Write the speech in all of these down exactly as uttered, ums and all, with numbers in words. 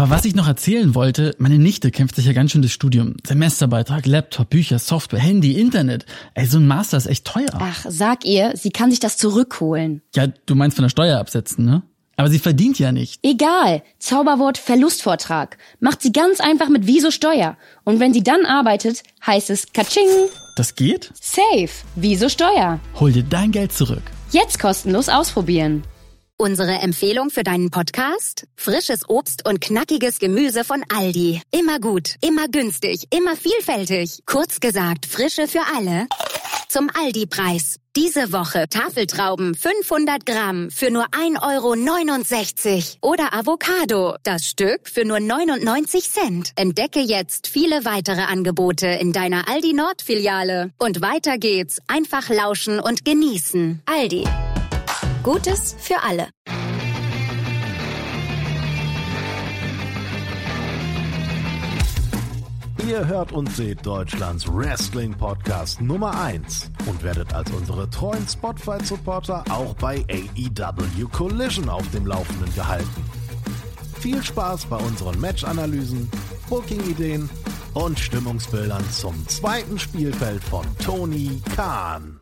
Aber was ich noch erzählen wollte, meine Nichte kämpft sich ja ganz schön das Studium. Semesterbeitrag, Laptop, Bücher, Software, Handy, Internet. Ey, so ein Master ist echt teuer. Ach, sag ihr, sie kann sich das zurückholen. Ja, du meinst von der Steuer absetzen, ne? Aber sie verdient ja nicht. Egal. Zauberwort Verlustvortrag. Macht sie ganz einfach mit Wieso Steuer. Und wenn sie dann arbeitet, heißt es Katsching. Das geht? Safe. Wieso Steuer. Hol dir dein Geld zurück. Jetzt kostenlos ausprobieren. Unsere Empfehlung für deinen Podcast? Frisches Obst und knackiges Gemüse von Aldi. Immer gut, immer günstig, immer vielfältig. Kurz gesagt, Frische für alle. Zum Aldi-Preis. Diese Woche Tafeltrauben fünfhundert Gramm für nur ein Euro neunundsechzig. Oder Avocado, das Stück für nur neunundneunzig Cent. Entdecke jetzt viele weitere Angebote in deiner Aldi Nord-Filiale. Und weiter geht's. Einfach lauschen und genießen. Aldi. Gutes für alle. Ihr hört und seht Deutschlands Wrestling-Podcast Nummer eins und werdet als unsere treuen Spotfight-Supporter auch bei A E W Collision auf dem Laufenden gehalten. Viel Spaß bei unseren Match-Analysen, Booking-Ideen und Stimmungsbildern zum zweiten Spielfeld von Tony Khan.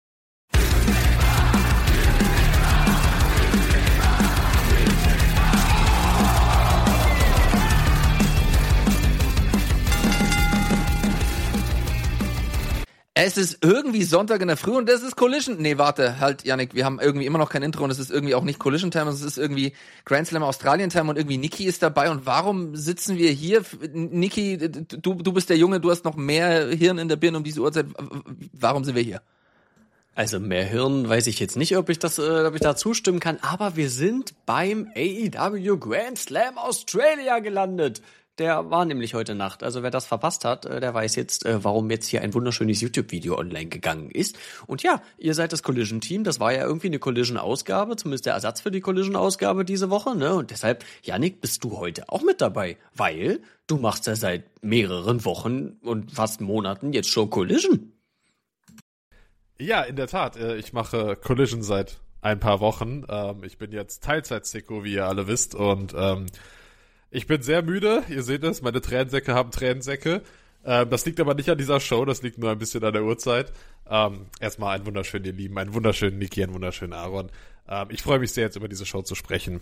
Es ist irgendwie Sonntag in der Früh und das ist Collision. Nee, warte, halt, Yannick, wir haben irgendwie immer noch kein Intro und es ist irgendwie auch nicht Collision Time, es ist irgendwie Grand Slam Australien Time und irgendwie Niki ist dabei. Und warum sitzen wir hier? Niki, du, du bist der Junge, du hast noch mehr Hirn in der Birne um diese Uhrzeit. Warum sind wir hier? Also mehr Hirn weiß ich jetzt nicht, ob ich das, äh, ob ich da zustimmen kann, aber wir sind beim A E W Grand Slam Australia gelandet. Der war nämlich heute Nacht. Also wer das verpasst hat, der weiß jetzt, warum jetzt hier ein wunderschönes YouTube-Video online gegangen ist. Und ja, ihr seid das Collision-Team. Das war ja irgendwie eine Collision-Ausgabe, zumindest der Ersatz für die Collision-Ausgabe diese Woche, ne? Und deshalb, Yannick, bist du heute auch mit dabei, weil du machst ja seit mehreren Wochen und fast Monaten jetzt schon Collision. Ja, in der Tat. Ich mache Collision seit ein paar Wochen. Ich bin jetzt Teilzeit-Sicko, wie ihr alle wisst, und ähm, ich bin sehr müde, ihr seht es, meine Tränensäcke haben Tränensäcke. Ähm, das liegt aber nicht an dieser Show, das liegt nur ein bisschen an der Uhrzeit. Ähm, erstmal einen wunderschönen, ihr Lieben, einen wunderschönen Niki, einen wunderschönen Aaron. Ähm, ich freue mich sehr, jetzt über diese Show zu sprechen.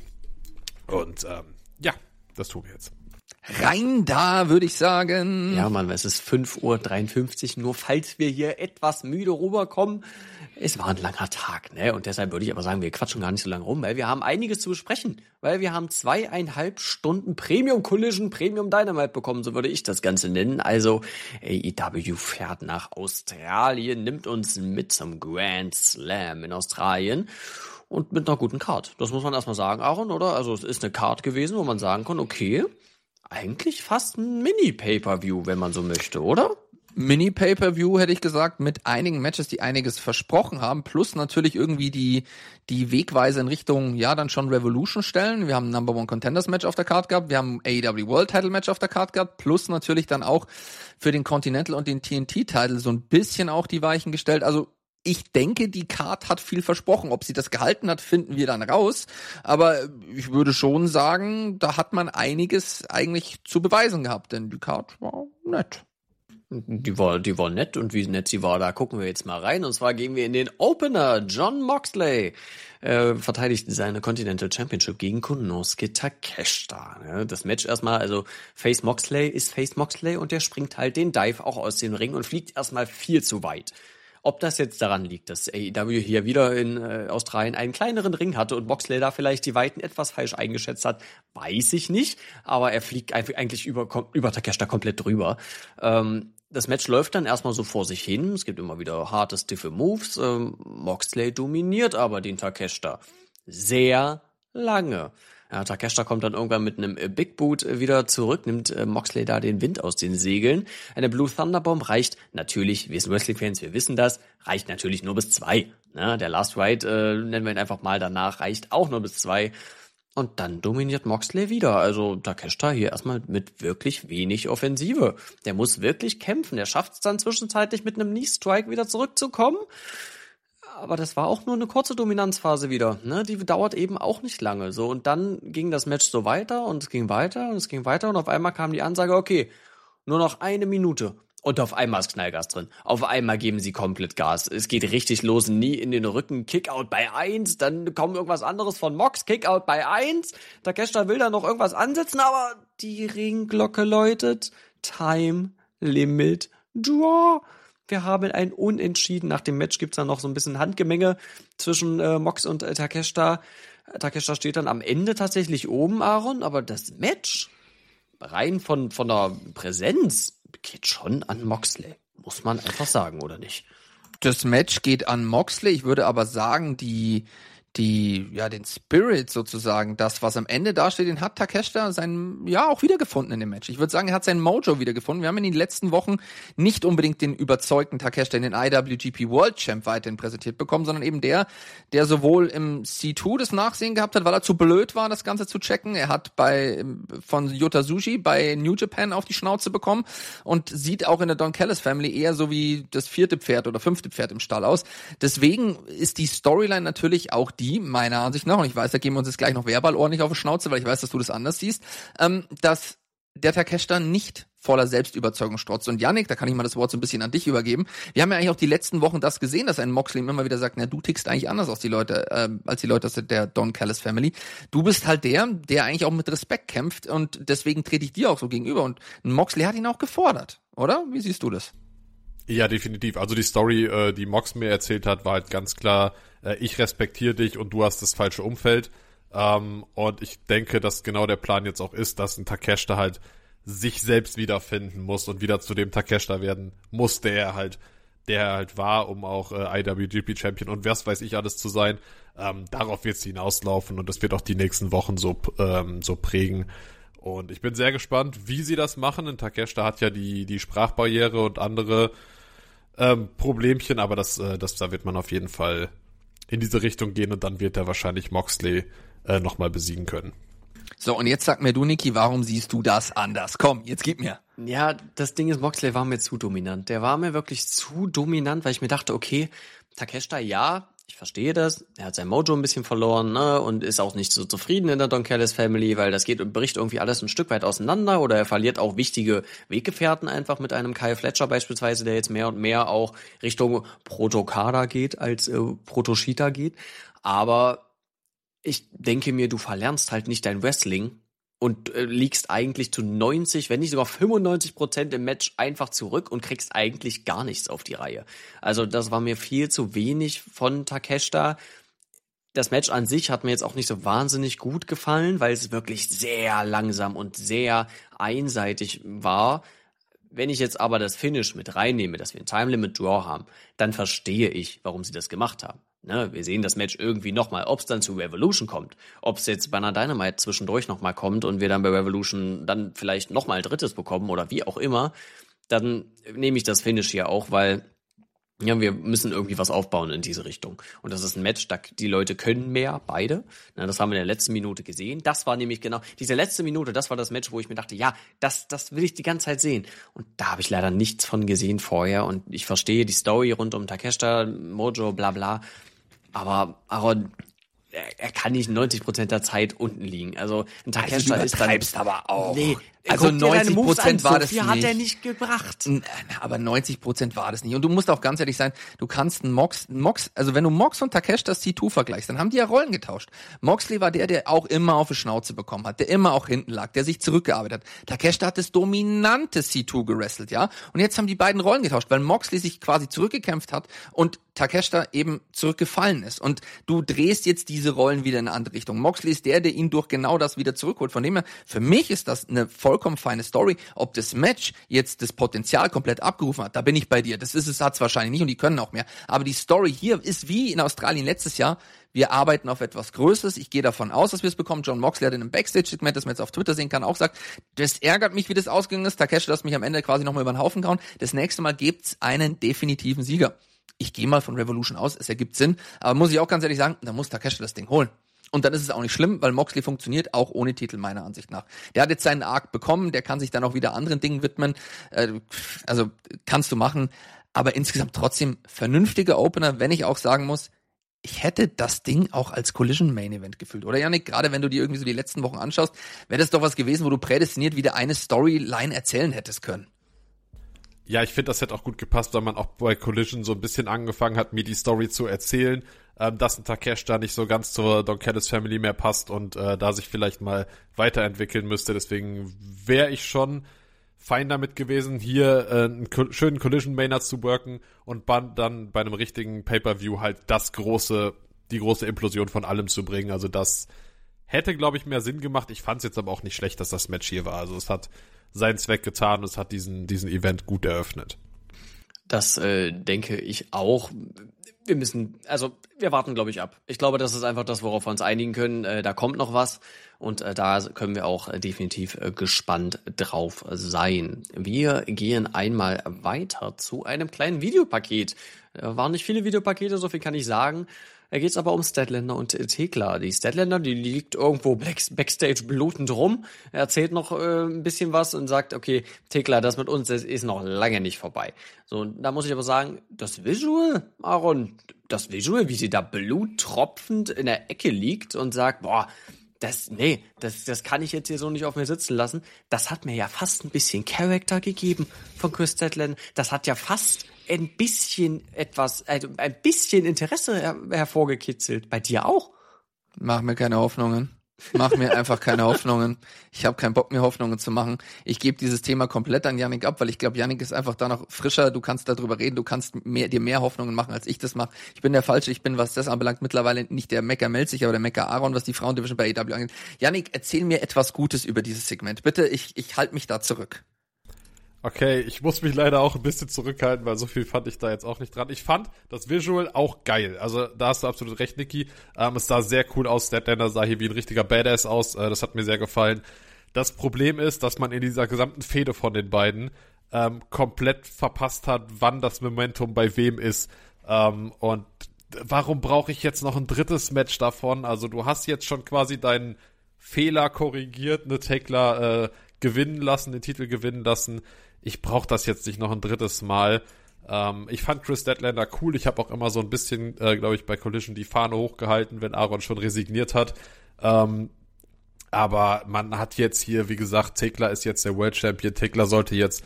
Und ähm, ja, das tun wir jetzt. Rein da, würde ich sagen. Ja, Mann, es ist fünf Uhr dreiundfünfzig, nur falls wir hier etwas müde rüberkommen. Es war ein langer Tag, ne? Und deshalb würde ich aber sagen, wir quatschen gar nicht so lange rum, weil wir haben einiges zu besprechen. Weil wir haben zweieinhalb Stunden Premium Collision, Premium Dynamite bekommen, so würde ich das Ganze nennen. Also A E W fährt nach Australien, nimmt uns mit zum Grand Slam in Australien. Und mit einer guten Card. Das muss man erstmal sagen, Aaron, oder? Also es ist eine Card gewesen, wo man sagen kann, okay, eigentlich fast ein Mini-Pay-Per-View, wenn man so möchte, oder? Mini-Pay-Per-View, hätte ich gesagt, mit einigen Matches, die einiges versprochen haben, plus natürlich irgendwie die die Wegweise in Richtung, ja, dann schon Revolution stellen. Wir haben ein Number One Contenders Match auf der Card gehabt, wir haben ein A E W World Title Match auf der Card gehabt, plus natürlich dann auch für den Continental und den T N T-Title so ein bisschen auch die Weichen gestellt. Also ich denke, die Card hat viel versprochen. Ob sie das gehalten hat, finden wir dann raus. Aber ich würde schon sagen, da hat man einiges eigentlich zu beweisen gehabt, denn die Card war nett. Die war, die war nett, und wie nett sie war, da gucken wir jetzt mal rein. Und zwar gehen wir in den Opener. Jon Moxley äh, verteidigt seine Continental Championship gegen Konosuke Takeshita. Das Match erstmal, also Face Moxley ist Face Moxley und der springt halt den Dive auch aus dem Ring und fliegt erstmal viel zu weit. Ob das jetzt daran liegt, dass A E W hier wieder in äh, Australien einen kleineren Ring hatte und Moxley da vielleicht die Weiten etwas falsch eingeschätzt hat, weiß ich nicht. Aber er fliegt eigentlich über, über Takeshita komplett drüber. Ähm, das Match läuft dann erstmal so vor sich hin. Es gibt immer wieder harte, stiffe Moves. Ähm, Moxley dominiert aber den Takeshita sehr lange. Ja, Takeshita kommt dann irgendwann mit einem Big Boot wieder zurück, nimmt äh, Moxley da den Wind aus den Segeln. Eine Blue Thunderbomb reicht natürlich, wir sind Wrestling-Fans, wir wissen das, reicht natürlich nur bis zwei. Ne? Der Last Ride, äh, nennen wir ihn einfach mal, danach reicht auch nur bis zwei. Und dann dominiert Moxley wieder. Also Takeshita hier erstmal mit wirklich wenig Offensive. Der muss wirklich kämpfen. Der schafft es dann zwischenzeitlich mit einem Knee-Strike wieder zurückzukommen. aber das war auch nur eine kurze Dominanzphase wieder, ne? Die dauert eben auch nicht lange, so. Und dann ging das Match so weiter und es ging weiter und es ging weiter und auf einmal kam die Ansage, okay, nur noch eine Minute. Und auf einmal ist Knallgas drin. Auf einmal geben sie komplett Gas. Es geht richtig los, nie in den Rücken. Kickout bei eins, dann kommt irgendwas anderes von Mox. Kickout bei eins. Takeshita will da noch irgendwas ansetzen, aber die Ringglocke läutet. Time Limit Draw. Wir haben ein Unentschieden. Nach dem Match gibt's dann noch so ein bisschen Handgemenge zwischen äh, Mox und äh, Takeshita. Takeshita steht dann am Ende tatsächlich oben, Aaron, aber das Match, rein von, von der Präsenz, geht schon an Moxley. Muss man einfach sagen, oder nicht? Das Match geht an Moxley. Ich würde aber sagen, die, die, ja, den Spirit sozusagen, das, was am Ende dasteht, den hat Takeshita sein, ja, auch wiedergefunden in dem Match. Ich würde sagen, er hat sein Mojo wiedergefunden. Wir haben in den letzten Wochen nicht unbedingt den überzeugten Takeshita in den I W G P World Champ weiterhin präsentiert bekommen, sondern eben der, der sowohl im C zwei das Nachsehen gehabt hat, weil er zu blöd war, das Ganze zu checken. Er hat bei, von Yota Tsuji bei New Japan auf die Schnauze bekommen und sieht auch in der Don Callis Family eher so wie das vierte Pferd oder fünfte Pferd im Stall aus. Deswegen ist die Storyline natürlich auch die, meiner Ansicht nach, und ich weiß, da geben wir uns jetzt gleich noch verbal ordentlich auf die Schnauze, weil ich weiß, dass du das anders siehst, ähm, dass der Takeshita nicht voller Selbstüberzeugung strotzt. Und Yannick, da kann ich mal das Wort so ein bisschen an dich übergeben. Wir haben ja eigentlich auch die letzten Wochen das gesehen, dass ein Moxley immer wieder sagt, na, du tickst eigentlich anders als die Leute, äh, als die Leute aus der Don Callis Family. Du bist halt der, der eigentlich auch mit Respekt kämpft und deswegen trete ich dir auch so gegenüber. Und Moxley hat ihn auch gefordert, oder? Wie siehst du das? Ja, definitiv. Also die Story, äh, die Mox mir erzählt hat, war halt ganz klar, äh, ich respektiere dich und du hast das falsche Umfeld. Ähm, und ich denke, dass genau der Plan jetzt auch ist, dass ein Takeshita halt sich selbst wiederfinden muss und wieder zu dem Takeshita werden muss, der er halt, der er halt war, um auch äh, I W G P Champion und was weiß ich alles zu sein. Ähm, darauf wird es hinauslaufen und das wird auch die nächsten Wochen so, ähm, so prägen. Und ich bin sehr gespannt, wie sie das machen. Denn Takeshita hat ja die, die Sprachbarriere und andere ähm, Problemchen, aber das, äh, das, da wird man auf jeden Fall in diese Richtung gehen und dann wird er wahrscheinlich Moxley äh, nochmal besiegen können. So, und jetzt sag mir du, Niki, warum siehst du das anders? Komm, jetzt gib mir. Ja, das Ding ist, Moxley war mir zu dominant. Der war mir wirklich zu dominant, weil ich mir dachte, okay, Takeshita, ja, ich verstehe das. Er hat sein Mojo ein bisschen verloren, ne, und ist auch nicht so zufrieden in der Don Callis Family, weil das geht und bricht irgendwie alles ein Stück weit auseinander oder er verliert auch wichtige Weggefährten einfach mit einem Kyle Fletcher beispielsweise, der jetzt mehr und mehr auch Richtung Proto-Kada geht als äh, Proto-Shita geht. Aber ich denke mir, du verlernst halt nicht dein Wrestling und äh, liegst eigentlich zu neunzig, wenn nicht sogar fünfundneunzig Prozent im Match einfach zurück und kriegst eigentlich gar nichts auf die Reihe. Also das war mir viel zu wenig von Takeshita. Das Match an sich hat mir jetzt auch nicht so wahnsinnig gut gefallen, weil es wirklich sehr langsam und sehr einseitig war. Wenn ich jetzt aber das Finish mit reinnehme, dass wir ein Time Limit Draw haben, dann verstehe ich, warum sie das gemacht haben. Ne, wir sehen das Match irgendwie nochmal, ob es dann zu Revolution kommt, ob es jetzt bei einer Dynamite zwischendurch nochmal kommt und wir dann bei Revolution dann vielleicht nochmal ein drittes bekommen oder wie auch immer, dann nehme ich das Finish hier auch, weil ja, wir müssen irgendwie was aufbauen in diese Richtung. Und das ist ein Match, da die Leute können mehr, beide. Na, das haben wir in der letzten Minute gesehen. Das war nämlich genau, diese letzte Minute, das war das Match, wo ich mir dachte, ja, das, das will ich die ganze Zeit sehen. Und da habe ich leider nichts von gesehen vorher. Und ich verstehe die Story rund um Takeshita, Mojo, bla bla. Aber Aaron, er, er kann nicht neunzig Prozent der Zeit unten liegen. Also ein Takeshita also ist dann... aber auch. Nee, also neunzig Prozent war das nicht. nicht. hat er nicht gebracht. Aber neunzig Prozent war das nicht. Und du musst auch ganz ehrlich sein, du kannst einen Mox, einen Mox, also wenn du Mox und Takeshita C zwei vergleichst, dann haben die ja Rollen getauscht. Moxley war der, der auch immer auf die Schnauze bekommen hat, der immer auch hinten lag, der sich zurückgearbeitet hat. Takeshita hat das dominante C zwei gewrestelt, ja. Und jetzt haben die beiden Rollen getauscht, weil Moxley sich quasi zurückgekämpft hat und Takeshita eben zurückgefallen ist. Und du drehst jetzt diese Rollen wieder in eine andere Richtung. Moxley ist der, der ihn durch genau das wieder zurückholt. Von dem her, für mich ist das eine vollkommen feine Story. Ob das Match jetzt das Potenzial komplett abgerufen hat, da bin ich bei dir. Das ist es, hat's wahrscheinlich nicht und die können auch mehr. Aber die Story hier ist wie in Australien letztes Jahr. Wir arbeiten auf etwas Größeres. Ich gehe davon aus, dass wir es bekommen. John Moxley hat in einem Backstage-Segment, das man jetzt auf Twitter sehen kann, auch sagt, das ärgert mich, wie das ausgegangen ist. Takeshita hat mich am Ende quasi nochmal über den Haufen gehauen. Das nächste Mal gibt's einen definitiven Sieger. Ich gehe mal von Revolution aus, es ergibt Sinn. Aber muss ich auch ganz ehrlich sagen, da muss Takeshita das Ding holen. Und dann ist es auch nicht schlimm, weil Moxley funktioniert auch ohne Titel, meiner Ansicht nach. Der hat jetzt seinen Arc bekommen, der kann sich dann auch wieder anderen Dingen widmen. Äh, also kannst du machen. aber insgesamt trotzdem vernünftiger Opener, wenn ich auch sagen muss, ich hätte das Ding auch als Collision Main Event gefühlt, oder Yannick? Gerade wenn du dir irgendwie so die letzten Wochen anschaust, wäre das doch was gewesen, wo du prädestiniert wieder eine Storyline erzählen hättest können. Ja, ich finde, das hätte auch gut gepasst, weil man auch bei Collision so ein bisschen angefangen hat, mir die Story zu erzählen, ähm, dass ein Takeshita nicht so ganz zur Don Callis Family mehr passt und äh, da sich vielleicht mal weiterentwickeln müsste. Deswegen wäre ich schon fein damit gewesen, hier äh, einen co- schönen Collision-Mainer zu worken und ban- dann bei einem richtigen Pay-Per-View halt das große, die große Implosion von allem zu bringen. Also das hätte, glaube ich, mehr Sinn gemacht. Ich fand es jetzt aber auch nicht schlecht, dass das Match hier war. Also es hat seinen Zweck getan und es hat diesen, diesen Event gut eröffnet. Das äh, denke ich auch. Wir müssen, also wir warten, glaube ich, ab. Ich glaube, das ist einfach das, worauf wir uns einigen können. Äh, da kommt noch was und äh, da können wir auch äh, definitiv äh, gespannt drauf sein. Wir gehen einmal weiter zu einem kleinen Videopaket. Äh, waren nicht viele Videopakete, so viel kann ich sagen. Da geht's aber um Statlander und Thekla. Die Statlander, die liegt irgendwo backstage blutend rum. Er erzählt noch äh, ein bisschen was und sagt, okay, Thekla, das mit uns das ist noch lange nicht vorbei. So, und da muss ich aber sagen, das Visual, Aaron, das Visual, wie sie da bluttropfend in der Ecke liegt und sagt, boah, das, nee, das, das kann ich jetzt hier so nicht auf mir sitzen lassen. Das hat mir ja fast ein bisschen Charakter gegeben von Chris Statlander. Das hat ja fast ein bisschen etwas, also ein bisschen Interesse her- hervorgekitzelt. Bei dir auch? Mach mir keine Hoffnungen. Mach mir einfach keine Hoffnungen. Ich habe keinen Bock, mir Hoffnungen zu machen. Ich gebe dieses Thema komplett an Yannick ab, weil ich glaube, Yannick ist einfach da noch frischer. Du kannst darüber reden, du kannst mehr, dir mehr Hoffnungen machen, als ich das mache. Ich bin der Falsche, ich bin, was das anbelangt, mittlerweile nicht der Mecker Melzig, aber der Mecker Aaron, was die Frauendivision bei A E W angeht. Yannick, erzähl mir etwas Gutes über dieses Segment. Bitte, ich, ich halte mich da zurück. Okay, ich muss mich leider auch ein bisschen zurückhalten, weil so viel fand ich da jetzt auch nicht dran. Ich fand das Visual auch geil. Also da hast du absolut recht, Niki. Ähm, es sah sehr cool aus. Statlander sah hier wie ein richtiger Badass aus. Äh, das hat mir sehr gefallen. Das Problem ist, dass man in dieser gesamten Fehde von den beiden ähm, komplett verpasst hat, wann das Momentum bei wem ist. Ähm, und warum brauche ich jetzt noch ein drittes Match davon? Also du hast jetzt schon quasi deinen Fehler korrigiert, eine Thekla äh, gewinnen lassen, den Titel gewinnen lassen. Ich brauche das jetzt nicht noch ein drittes Mal. Ähm, ich fand Chris Statlander cool. Ich habe auch immer so ein bisschen, äh, glaube ich, bei Collision die Fahne hochgehalten, wenn Aaron schon resigniert hat. Ähm, aber man hat jetzt hier, wie gesagt, Thekla ist jetzt der World Champion. Thekla sollte jetzt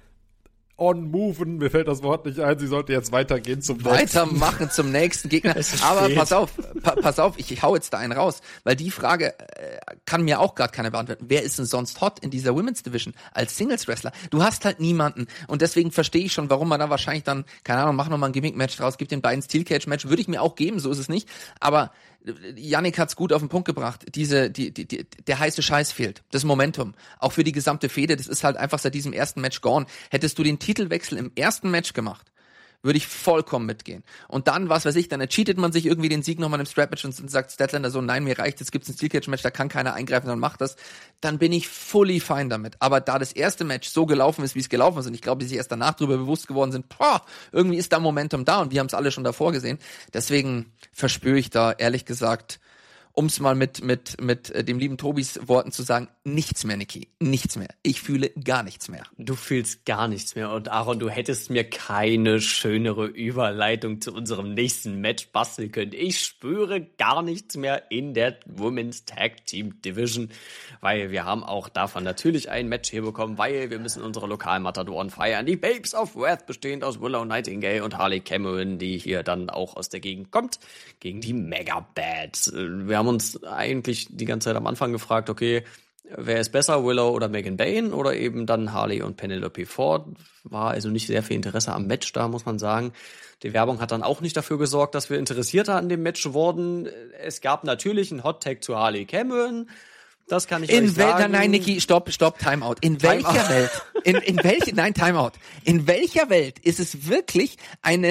on-moven, mir fällt das Wort nicht ein, sie sollte jetzt weitergehen zum nächsten. Weitermachen zum nächsten Gegner. Aber spät. pass auf, pa- pass auf, ich, ich hau jetzt da einen raus, weil die Frage äh, kann mir auch gerade keiner beantworten. Wer ist denn sonst hot in dieser Women's Division als Singles-Wrestler? Du hast halt niemanden und deswegen verstehe ich schon, warum man da wahrscheinlich dann, keine Ahnung, mach nochmal ein Gimmick-Match draus, gibt den beiden Steel-Cage-Match, würde ich mir auch geben, so ist es nicht, aber Yannick hat's gut auf den Punkt gebracht. Diese, die, die, die, der heiße Scheiß fehlt. Das Momentum. Auch für die gesamte Fehde. Das ist halt einfach seit diesem ersten Match gone. Hättest du den Titelwechsel im ersten Match gemacht, würde ich vollkommen mitgehen. Und dann, was weiß ich, dann cheatet man sich irgendwie den Sieg nochmal im Strap-Match und sagt Statlander so, nein, mir reicht, jetzt gibt's ein Steel-Cage-Match, da kann keiner eingreifen, dann macht das. Dann bin ich fully fine damit. Aber da das erste Match so gelaufen ist, wie es gelaufen ist, und ich glaube, die sich erst danach darüber bewusst geworden sind, boah, irgendwie ist da Momentum da und wir haben es alle schon davor gesehen. Deswegen verspüre ich da, ehrlich gesagt, um es mal mit mit mit äh, dem lieben Tobis Worten zu sagen, nichts mehr, Niki, nichts mehr. Ich fühle gar nichts mehr. Du fühlst gar nichts mehr. Und Aaron, du hättest mir keine schönere Überleitung zu unserem nächsten Match basteln können. Ich spüre gar nichts mehr in der Women's Tag Team Division, weil wir haben auch davon natürlich ein Match hier bekommen, weil wir müssen unsere Lokalmatadoren feiern. Die Babes of Wrath, bestehend aus Willow Nightingale und Harley Cameron, die hier dann auch aus der Gegend kommt, gegen die Mega Bads. Wir haben uns eigentlich die ganze Zeit am Anfang gefragt, okay, wer ist besser, Willow oder Megan Bayne oder eben dann Harley und Penelope Ford? War also nicht sehr viel Interesse am Match da, muss man sagen. Die Werbung hat dann auch nicht dafür gesorgt, dass wir interessierter an dem Match wurden. Es gab natürlich einen Hot-Tag zu Harley Cameron. Das kann ich in euch sagen. Nein, nein, Niki, stopp, stopp, Timeout. In Time welcher out. Welt, in, in welche, nein, Timeout. In welcher Welt ist es wirklich eine,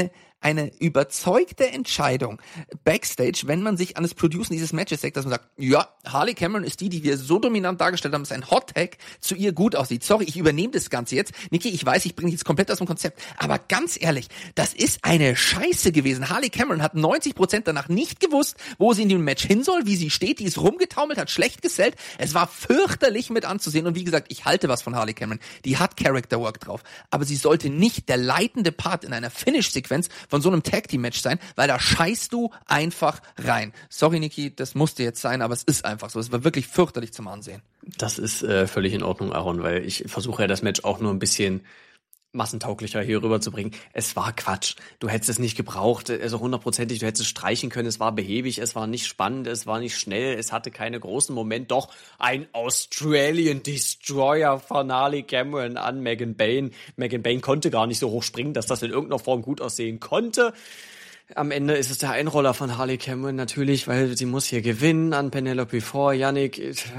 eine überzeugte Entscheidung Backstage, wenn man sich an das Producen dieses Matches denkt, dass man sagt, ja, Harley Cameron ist die, die wir so dominant dargestellt haben, dass ein Hot-Tag zu ihr gut aussieht. Sorry, ich übernehme das Ganze jetzt. Niki, ich weiß, ich bringe dich jetzt komplett aus dem Konzept, aber ganz ehrlich, das ist eine Scheiße gewesen. Harley Cameron hat neunzig Prozent danach nicht gewusst, wo sie in dem Match hin soll, wie sie steht, die ist rumgetaumelt, hat schlecht gesellt. Es war fürchterlich mit anzusehen und wie gesagt, ich halte was von Harley Cameron. Die hat Character Work drauf, aber sie sollte nicht der leitende Part in einer Finish-Sequenz von so einem Tag-Team-Match sein, weil da scheißt du einfach rein. Sorry, Niki, das musste jetzt sein, aber es ist einfach so. Es war wirklich fürchterlich zum Ansehen. Das ist äh, völlig in Ordnung, Aaron, weil ich versuche ja das Match auch nur ein bisschen massentauglicher hier rüberzubringen. Es war Quatsch. Du hättest es nicht gebraucht, also hundertprozentig, du hättest es streichen können. Es war behäbig, es war nicht spannend, es war nicht schnell, es hatte keine großen Momente. Doch ein Australian Destroyer von Harley Cameron an Megan Bayne. Megan Bayne konnte gar nicht so hoch springen, dass das in irgendeiner Form gut aussehen konnte. Am Ende ist es der Einroller von Harley Cameron natürlich, weil sie muss hier gewinnen an Penelope Ford. Yannick,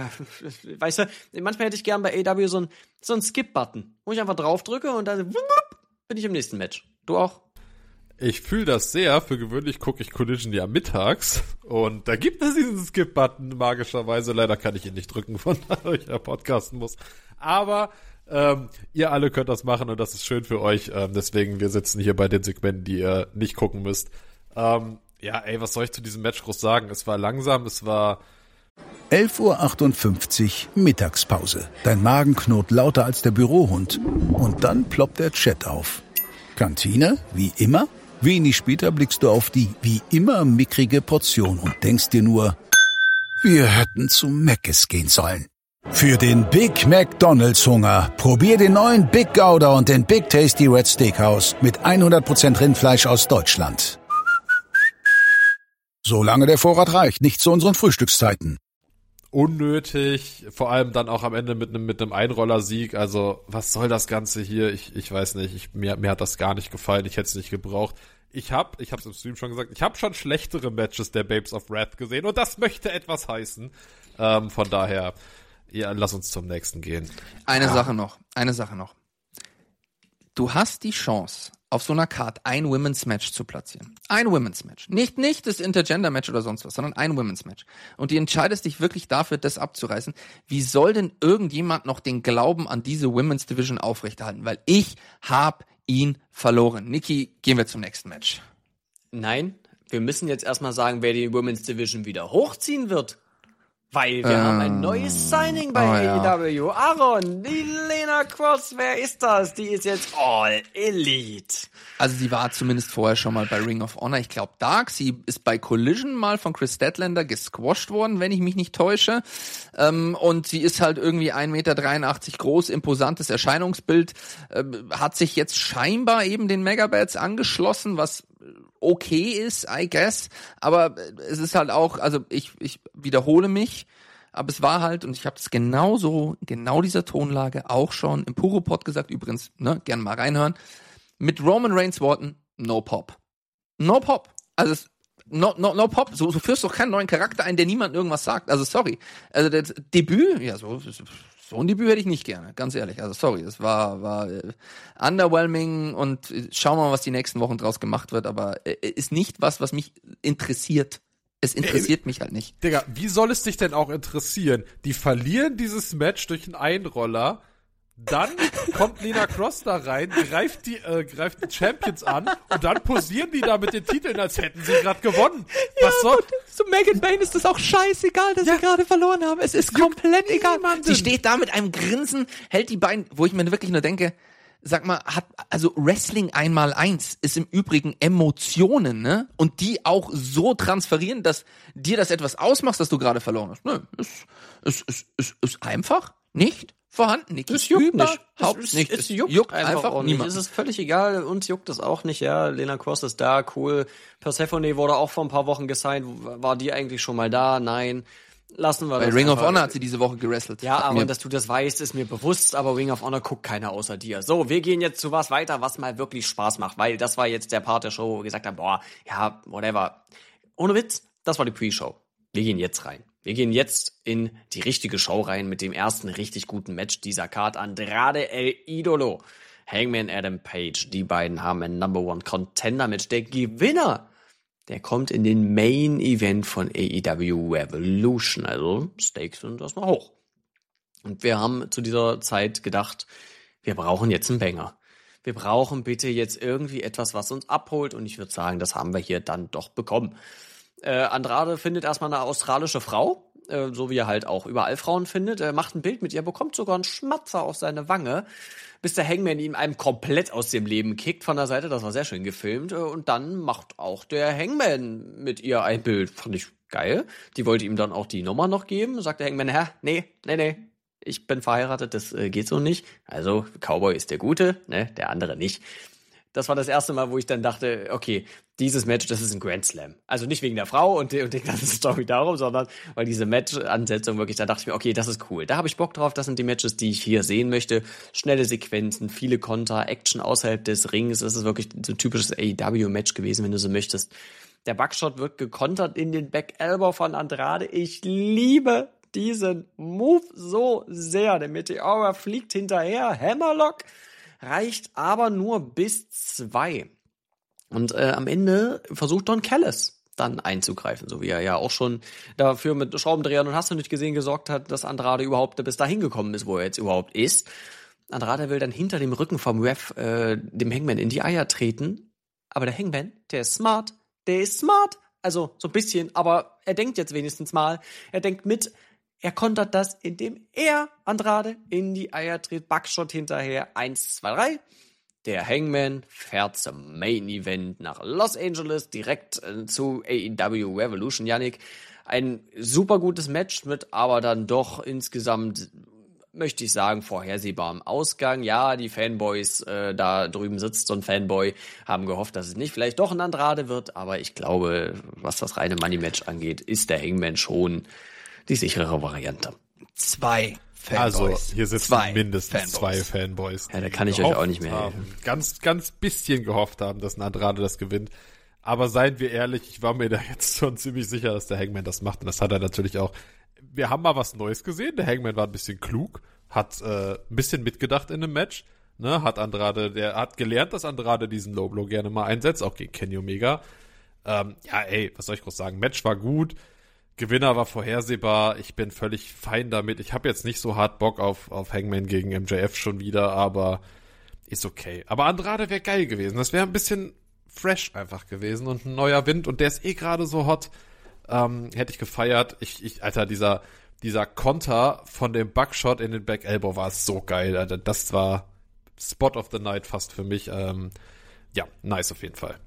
weißt du, manchmal hätte ich gern bei A E W so einen so einen Skip-Button, wo ich einfach drauf drücke und dann bin ich im nächsten Match. Du auch? Ich fühle das sehr. Für gewöhnlich gucke ich Collision ja mittags und da gibt es diesen Skip-Button magischerweise. Leider kann ich ihn nicht drücken, von daher ich ja podcasten muss. Aber Ähm, ihr alle könnt das machen und das ist schön für euch. Ähm, deswegen, wir sitzen hier bei den Segmenten, die ihr nicht gucken müsst. Ähm, ja, ey, was soll ich zu diesem Match groß sagen? Es war langsam, es war... elf Uhr achtundfünfzig, Mittagspause. Dein Magen knurrt lauter als der Bürohund. Und dann ploppt der Chat auf. Kantine, wie immer? Wenig später blickst du auf die, wie immer, mickrige Portion und denkst dir nur, wir hätten zu Mc's gehen sollen. Für den Big McDonald's Hunger probier den neuen Big Gouda und den Big Tasty Red Steakhouse mit hundert Prozent Rindfleisch aus Deutschland. Solange der Vorrat reicht, nicht zu unseren Frühstückszeiten. Unnötig, vor allem dann auch am Ende mit einem mit einem Einrollersieg. Also was soll das Ganze hier? Ich ich weiß nicht. Ich, mir mir hat das gar nicht gefallen. Ich hätte es nicht gebraucht. Ich hab, ich hab's im Stream schon gesagt, ich habe schon schlechtere Matches der Babes of Wrath gesehen und das möchte etwas heißen. Ähm, von daher. Ja, lass uns zum nächsten gehen. Eine ja. Sache noch, eine Sache noch. Du hast die Chance, auf so einer Card ein Women's Match zu platzieren. Ein Women's Match. Nicht, nicht das Intergender Match oder sonst was, sondern ein Women's Match. Und du entscheidest dich wirklich dafür, das abzureißen. Wie soll denn irgendjemand noch den Glauben an diese Women's Division aufrechterhalten? Weil ich hab ihn verloren. Niki, gehen wir zum nächsten Match. Nein, wir müssen jetzt erstmal sagen, wer die Women's Division wieder hochziehen wird. Weil wir ähm, haben ein neues Signing bei oh, A E W. Ja. Aaron, die Lena Cross, wer ist das? Die ist jetzt All Elite. Also sie war zumindest vorher schon mal bei Ring of Honor. Ich glaube, Dark. Sie ist bei Collision mal von Chris Statlander gesquasht worden, wenn ich mich nicht täusche. Ähm, und sie ist halt irgendwie ein Meter dreiundachtzig groß, imposantes Erscheinungsbild. Äh, hat sich jetzt scheinbar eben den Megabats angeschlossen, was okay ist, I guess, aber es ist halt auch, also ich ich wiederhole mich, aber es war halt, und ich habe es genauso, genau dieser Tonlage auch schon im Puro-Pod gesagt, übrigens, ne, gerne mal reinhören, mit Roman Reigns Worten, no pop. No pop. Also es, no, no, no pop, so, so führst du doch keinen neuen Charakter ein, der niemand irgendwas sagt, also sorry. Also das Debüt, ja so, so ein Debüt hätte ich nicht gerne, ganz ehrlich. Also sorry, es war war äh, underwhelming und äh, schauen wir mal, was die nächsten Wochen draus gemacht wird, aber äh, ist nicht was, was mich interessiert. Es interessiert Ey, mich halt nicht. Digga, wie soll es dich denn auch interessieren? Die verlieren dieses Match durch einen Einroller, dann kommt Lena Cross da rein, greift die äh, greift die Champions an und dann posieren die da mit den Titeln, als hätten sie gerade gewonnen. Ja, was soll? So Megan Bayne ist das auch scheißegal, dass ja. sie gerade verloren haben. Es ist komplett egal. Niemanden. Sie steht da mit einem Grinsen, hält die Beine, wo ich mir wirklich nur denke, sag mal, hat also Wrestling einmal eins ist im Übrigen Emotionen, ne? Und die auch so transferieren, dass dir das etwas ausmacht, dass du gerade verloren hast. Nö, es ist, ist, ist, ist einfach nicht vorhanden. Niki. Es juckt nicht. Haupt es, nicht. Es, es juckt, juckt einfach, einfach auch nicht. niemand. Es ist völlig egal. Uns juckt es auch nicht. Ja, Lena Cross ist da, cool. Persephone wurde auch vor ein paar Wochen gesigned. War die eigentlich schon mal da? Nein. Lassen wir Bei das Ring einfach. of Honor hat sie diese Woche gewrestelt. Ja, hat aber dass du das weißt, ist mir bewusst, aber Ring of Honor guckt keiner außer dir. So, wir gehen jetzt zu was weiter, was mal wirklich Spaß macht, weil das war jetzt der Part der Show, wo wir gesagt haben, boah, ja, whatever. Ohne Witz, das war die Pre-Show. Wir gehen jetzt rein. Wir gehen jetzt in die richtige Show rein mit dem ersten richtig guten Match dieser Card. Andrade El Idolo Hangman Adam Page. Die beiden haben ein Number One Contender Match. Der Gewinner, der kommt in den Main Event von A E W Revolution. Also Stakes sind das mal hoch. Und wir haben zu dieser Zeit gedacht, wir brauchen jetzt einen Banger. Wir brauchen bitte jetzt irgendwie etwas, was uns abholt. Und ich würde sagen, das haben wir hier dann doch bekommen. Äh, Andrade findet erstmal eine australische Frau, äh, so wie er halt auch überall Frauen findet. Er macht ein Bild mit ihr, bekommt sogar einen Schmatzer auf seine Wange, bis der Hangman ihm einem komplett aus dem Leben kickt von der Seite. Das war sehr schön gefilmt. Und dann macht auch der Hangman mit ihr ein Bild. Fand ich geil. Die wollte ihm dann auch die Nummer noch geben. Sagt der Hangman, hä, nee, nee, nee. Ich bin verheiratet, das äh, geht so nicht. Also, Cowboy ist der Gute, ne, der andere nicht. Das war das erste Mal, wo ich dann dachte, okay, dieses Match, das ist ein Grand Slam. Also nicht wegen der Frau und, und der ganzen Story darum, sondern weil diese Match-Ansetzung wirklich, da dachte ich mir, okay, das ist cool. Da habe ich Bock drauf, das sind die Matches, die ich hier sehen möchte. Schnelle Sequenzen, viele Konter, Action außerhalb des Rings. Das ist wirklich so ein typisches A E W-Match gewesen, wenn du so möchtest. Der Buckshot wird gekontert in den Back Elbow von Andrade. Ich liebe diesen Move so sehr. Der Meteora fliegt hinterher. Hammerlock reicht aber nur bis zwei. Und äh, am Ende versucht Don Callis dann einzugreifen, so wie er ja auch schon dafür mit Schraubendrehern und hast du nicht gesehen gesorgt hat, dass Andrade überhaupt bis dahin gekommen ist, wo er jetzt überhaupt ist. Andrade will dann hinter dem Rücken vom Ref äh, dem Hangman in die Eier treten. Aber der Hangman, der ist smart. Der ist smart. Also so ein bisschen, aber er denkt jetzt wenigstens mal. Er denkt mit. Er kontert das, indem er Andrade in die Eier tritt. Buckshot hinterher. Eins, zwei, drei. Der Hangman fährt zum Main Event nach Los Angeles, direkt äh, zu A E W Revolution. Yannick, ein super gutes Match mit aber dann doch insgesamt, möchte ich sagen, vorhersehbarem Ausgang. Ja, die Fanboys, äh, da drüben sitzt so ein Fanboy, haben gehofft, dass es nicht vielleicht doch ein Andrade wird. Aber ich glaube, was das reine Money-Match angeht, ist der Hangman schon die sichere Variante. Zwei Fanboys. Also, hier sitzen zwei mindestens Fanboys. zwei Fanboys. Ja, da kann ich euch auch nicht mehr helfen. Haben, ganz, ganz bisschen gehofft haben, dass ein Andrade das gewinnt. Aber seien wir ehrlich, ich war mir da jetzt schon ziemlich sicher, dass der Hangman das macht. Und das hat er natürlich auch. Wir haben mal was Neues gesehen. Der Hangman war ein bisschen klug, hat äh, ein bisschen mitgedacht in dem Match. Ne, hat Andrade, der hat gelernt, dass Andrade diesen Low Blow gerne mal einsetzt, auch gegen Kenny Omega. Ähm, ja, ey, was soll ich groß sagen? Match war gut. Gewinner war vorhersehbar. Ich bin völlig fein damit. Ich habe jetzt nicht so hart Bock auf, auf Hangman gegen M J F schon wieder, aber ist okay. Aber Andrade wäre geil gewesen. Das wäre ein bisschen fresh einfach gewesen und ein neuer Wind. Und der ist eh gerade so hot. Ähm, hätte ich gefeiert. Ich, ich, Alter, dieser, dieser Konter von dem Buckshot in den Back Elbow war so geil. Alter. Das war Spot of the Night fast für mich. Ähm, ja, nice auf jeden Fall.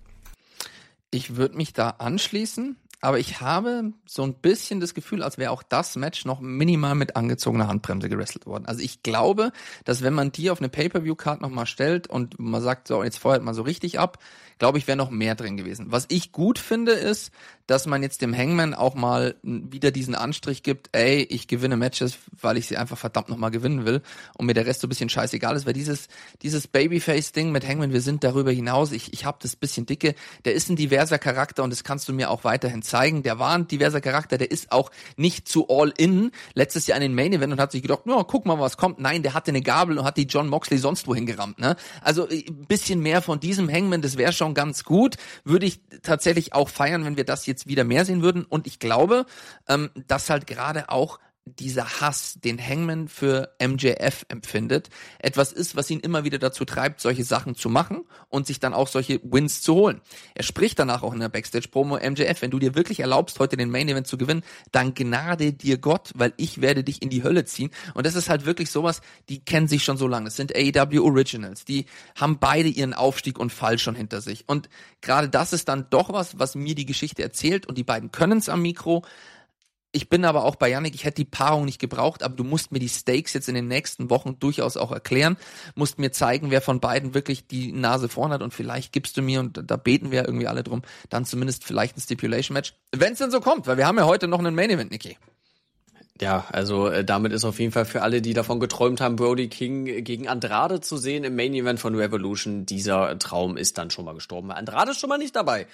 Ich würde mich da anschließen. Aber ich habe so ein bisschen das Gefühl, als wäre auch das Match noch minimal mit angezogener Handbremse gewrestelt worden. Also ich glaube, dass wenn man die auf eine Pay-Per-View-Card nochmal stellt und man sagt, so, jetzt feuert mal so richtig ab, glaube ich, wäre noch mehr drin gewesen. Was ich gut finde, ist, dass man jetzt dem Hangman auch mal wieder diesen Anstrich gibt, ey, ich gewinne Matches, weil ich sie einfach verdammt nochmal gewinnen will und mir der Rest so ein bisschen scheißegal ist, weil dieses dieses Babyface-Ding mit Hangman, wir sind darüber hinaus, ich ich habe das bisschen dicke, der ist ein diverser Charakter und das kannst du mir auch weiterhin zeigen. Der war ein diverser Charakter, der ist auch nicht zu all-in. Letztes Jahr in den Main-Event und hat sich gedacht, na, guck mal, was kommt. Nein, der hatte eine Gabel und hat die John Moxley sonst wohin gerammt. Ne? Also ein bisschen mehr von diesem Hangman, das wäre schon ganz gut. Würde ich tatsächlich auch feiern, wenn wir das jetzt wieder mehr sehen würden. Und ich glaube, ähm, dass halt gerade auch dieser Hass, den Hangman für M J F empfindet, etwas ist, was ihn immer wieder dazu treibt, solche Sachen zu machen und sich dann auch solche Wins zu holen. Er spricht danach auch in der Backstage-Promo, M J F, wenn du dir wirklich erlaubst, heute den Main-Event zu gewinnen, dann gnade dir Gott, weil ich werde dich in die Hölle ziehen. Und das ist halt wirklich sowas, die kennen sich schon so lange. Das sind A E W Originals. Die haben beide ihren Aufstieg und Fall schon hinter sich. Und gerade das ist dann doch was, was mir die Geschichte erzählt und die beiden können es am Mikro. Ich bin aber auch bei Yannick, ich hätte die Paarung nicht gebraucht, aber du musst mir die Stakes jetzt in den nächsten Wochen durchaus auch erklären, musst mir zeigen, wer von beiden wirklich die Nase vorn hat und vielleicht gibst du mir, und da beten wir irgendwie alle drum, dann zumindest vielleicht ein Stipulation-Match, wenn es denn so kommt, weil wir haben ja heute noch einen Main-Event, Niki. Ja, also äh, damit ist auf jeden Fall für alle, die davon geträumt haben, Brody King gegen Andrade zu sehen im Main-Event von Revolution, dieser Traum ist dann schon mal gestorben. Andrade ist schon mal nicht dabei.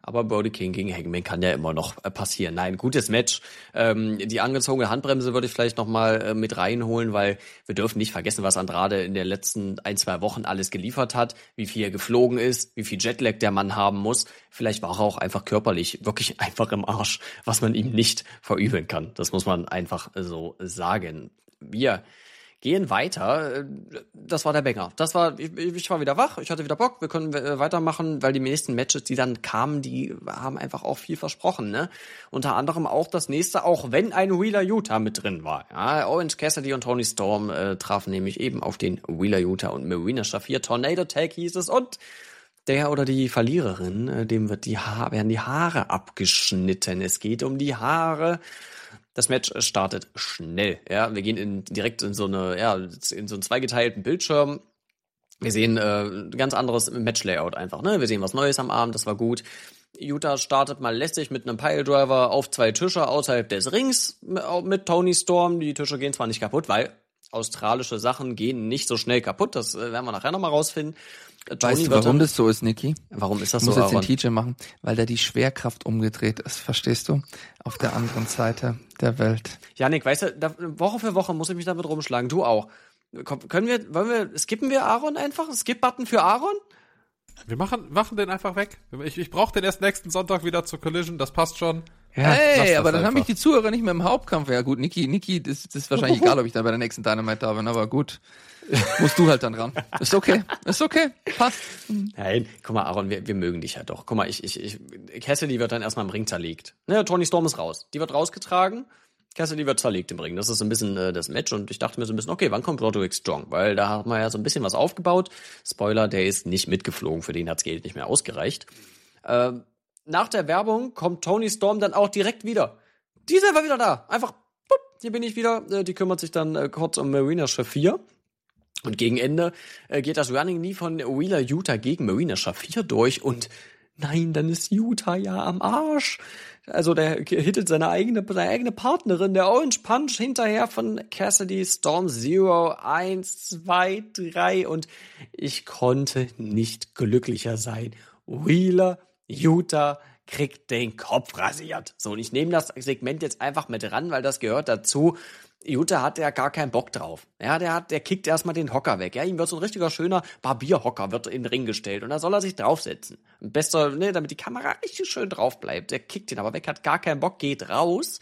Aber Brody King gegen Hangman kann ja immer noch äh, passieren. Nein, gutes Match. Ähm, die angezogene Handbremse würde ich vielleicht noch mal äh, mit reinholen, weil wir dürfen nicht vergessen, was Andrade in den letzten ein, zwei Wochen alles geliefert hat, wie viel er geflogen ist, wie viel Jetlag der Mann haben muss. Vielleicht war er auch einfach körperlich wirklich einfach im Arsch, was man ihm nicht verübeln kann. Das muss man einfach so sagen. Wir gehen weiter. Das war der Banger. Das war, ich, ich war wieder wach, ich hatte wieder Bock, wir können weitermachen, weil die nächsten Matches, die dann kamen, die haben einfach auch viel versprochen, ne? Unter anderem auch das nächste, auch wenn ein Wheeler Yuta mit drin war. Ja, Orange Cassidy und Toni Storm äh, trafen nämlich eben auf den Wheeler Yuta und Marina Shafir. Tornado Tag hieß es und der oder die Verliererin, äh, dem wird die ha- werden die Haare abgeschnitten. Es geht um die Haare. Das Match startet schnell. Ja, wir gehen in, direkt in so eine, ja, in so einen zweigeteilten Bildschirm. Wir sehen äh, ein ganz anderes Match-Layout einfach. Ne, wir sehen was Neues am Abend. Das war gut. Yuta startet mal lästig mit einem Piledriver auf zwei Tische außerhalb des Rings mit Toni Storm. Die Tische gehen zwar nicht kaputt, weil australische Sachen gehen nicht so schnell kaputt. Das äh, werden wir nachher nochmal rausfinden. Weißt Tony du, warum das so ist, Niki? Warum ist das ich so? Ich muss jetzt Aaron? den T J machen, weil da die Schwerkraft umgedreht ist, verstehst du? Auf der anderen Seite der Welt. Janik, weißt du, da, Woche für Woche muss ich mich damit rumschlagen. Du auch. Komm, können wir, wollen wir, skippen wir Aaron einfach? Skip-Button für Aaron? Wir machen, machen den einfach weg. Ich, ich brauche den erst nächsten Sonntag wieder zur Collision, das passt schon. Ja, hey, aber dann haben mich die Zuhörer nicht mehr im Hauptkampf. Ja gut, Niki, Niki, das, das ist wahrscheinlich egal, ob ich dann bei der nächsten Dynamite da bin, aber gut. Musst du halt dann ran. Ist okay, ist okay, passt. Nein, guck mal, Aaron, wir, wir mögen dich ja doch. Guck mal, ich, ich, ich, Cassidy wird dann erstmal im Ring zerlegt. Ne, Toni Storm ist raus. Die wird rausgetragen. Cassidy wird zerlegt im Ring. Das ist so ein bisschen äh, das Match und ich dachte mir so ein bisschen, okay, wann kommt Roderick Strong? Weil da hat man ja so ein bisschen was aufgebaut. Spoiler, der ist nicht mitgeflogen, für den hat's Geld nicht mehr ausgereicht. Äh, nach der Werbung kommt Toni Storm dann auch direkt wieder. Die ist einfach wieder da. Einfach, pup, hier bin ich wieder. Äh, die kümmert sich dann äh, kurz um Marina Shafir. Und gegen Ende äh, geht das Running Knee von Wheeler Yuta gegen Marina Shafir durch und nein, dann ist Yuta ja am Arsch. Also der hittet seine eigene, seine eigene Partnerin, der Orange Punch hinterher von Cassidy Storm Zero, eins, zwei, drei und ich konnte nicht glücklicher sein. Wheeler Yuta kriegt den Kopf rasiert. So, und ich nehme das Segment jetzt einfach mit ran, weil das gehört dazu. Yuta hat ja gar keinen Bock drauf. Ja, der hat, der kickt erstmal den Hocker weg. Ja, ihm wird so ein richtiger schöner Barbierhocker wird in den Ring gestellt und da soll er sich draufsetzen. Am besten, ne, damit die Kamera richtig schön drauf bleibt. Der kickt ihn aber weg, hat gar keinen Bock, geht raus.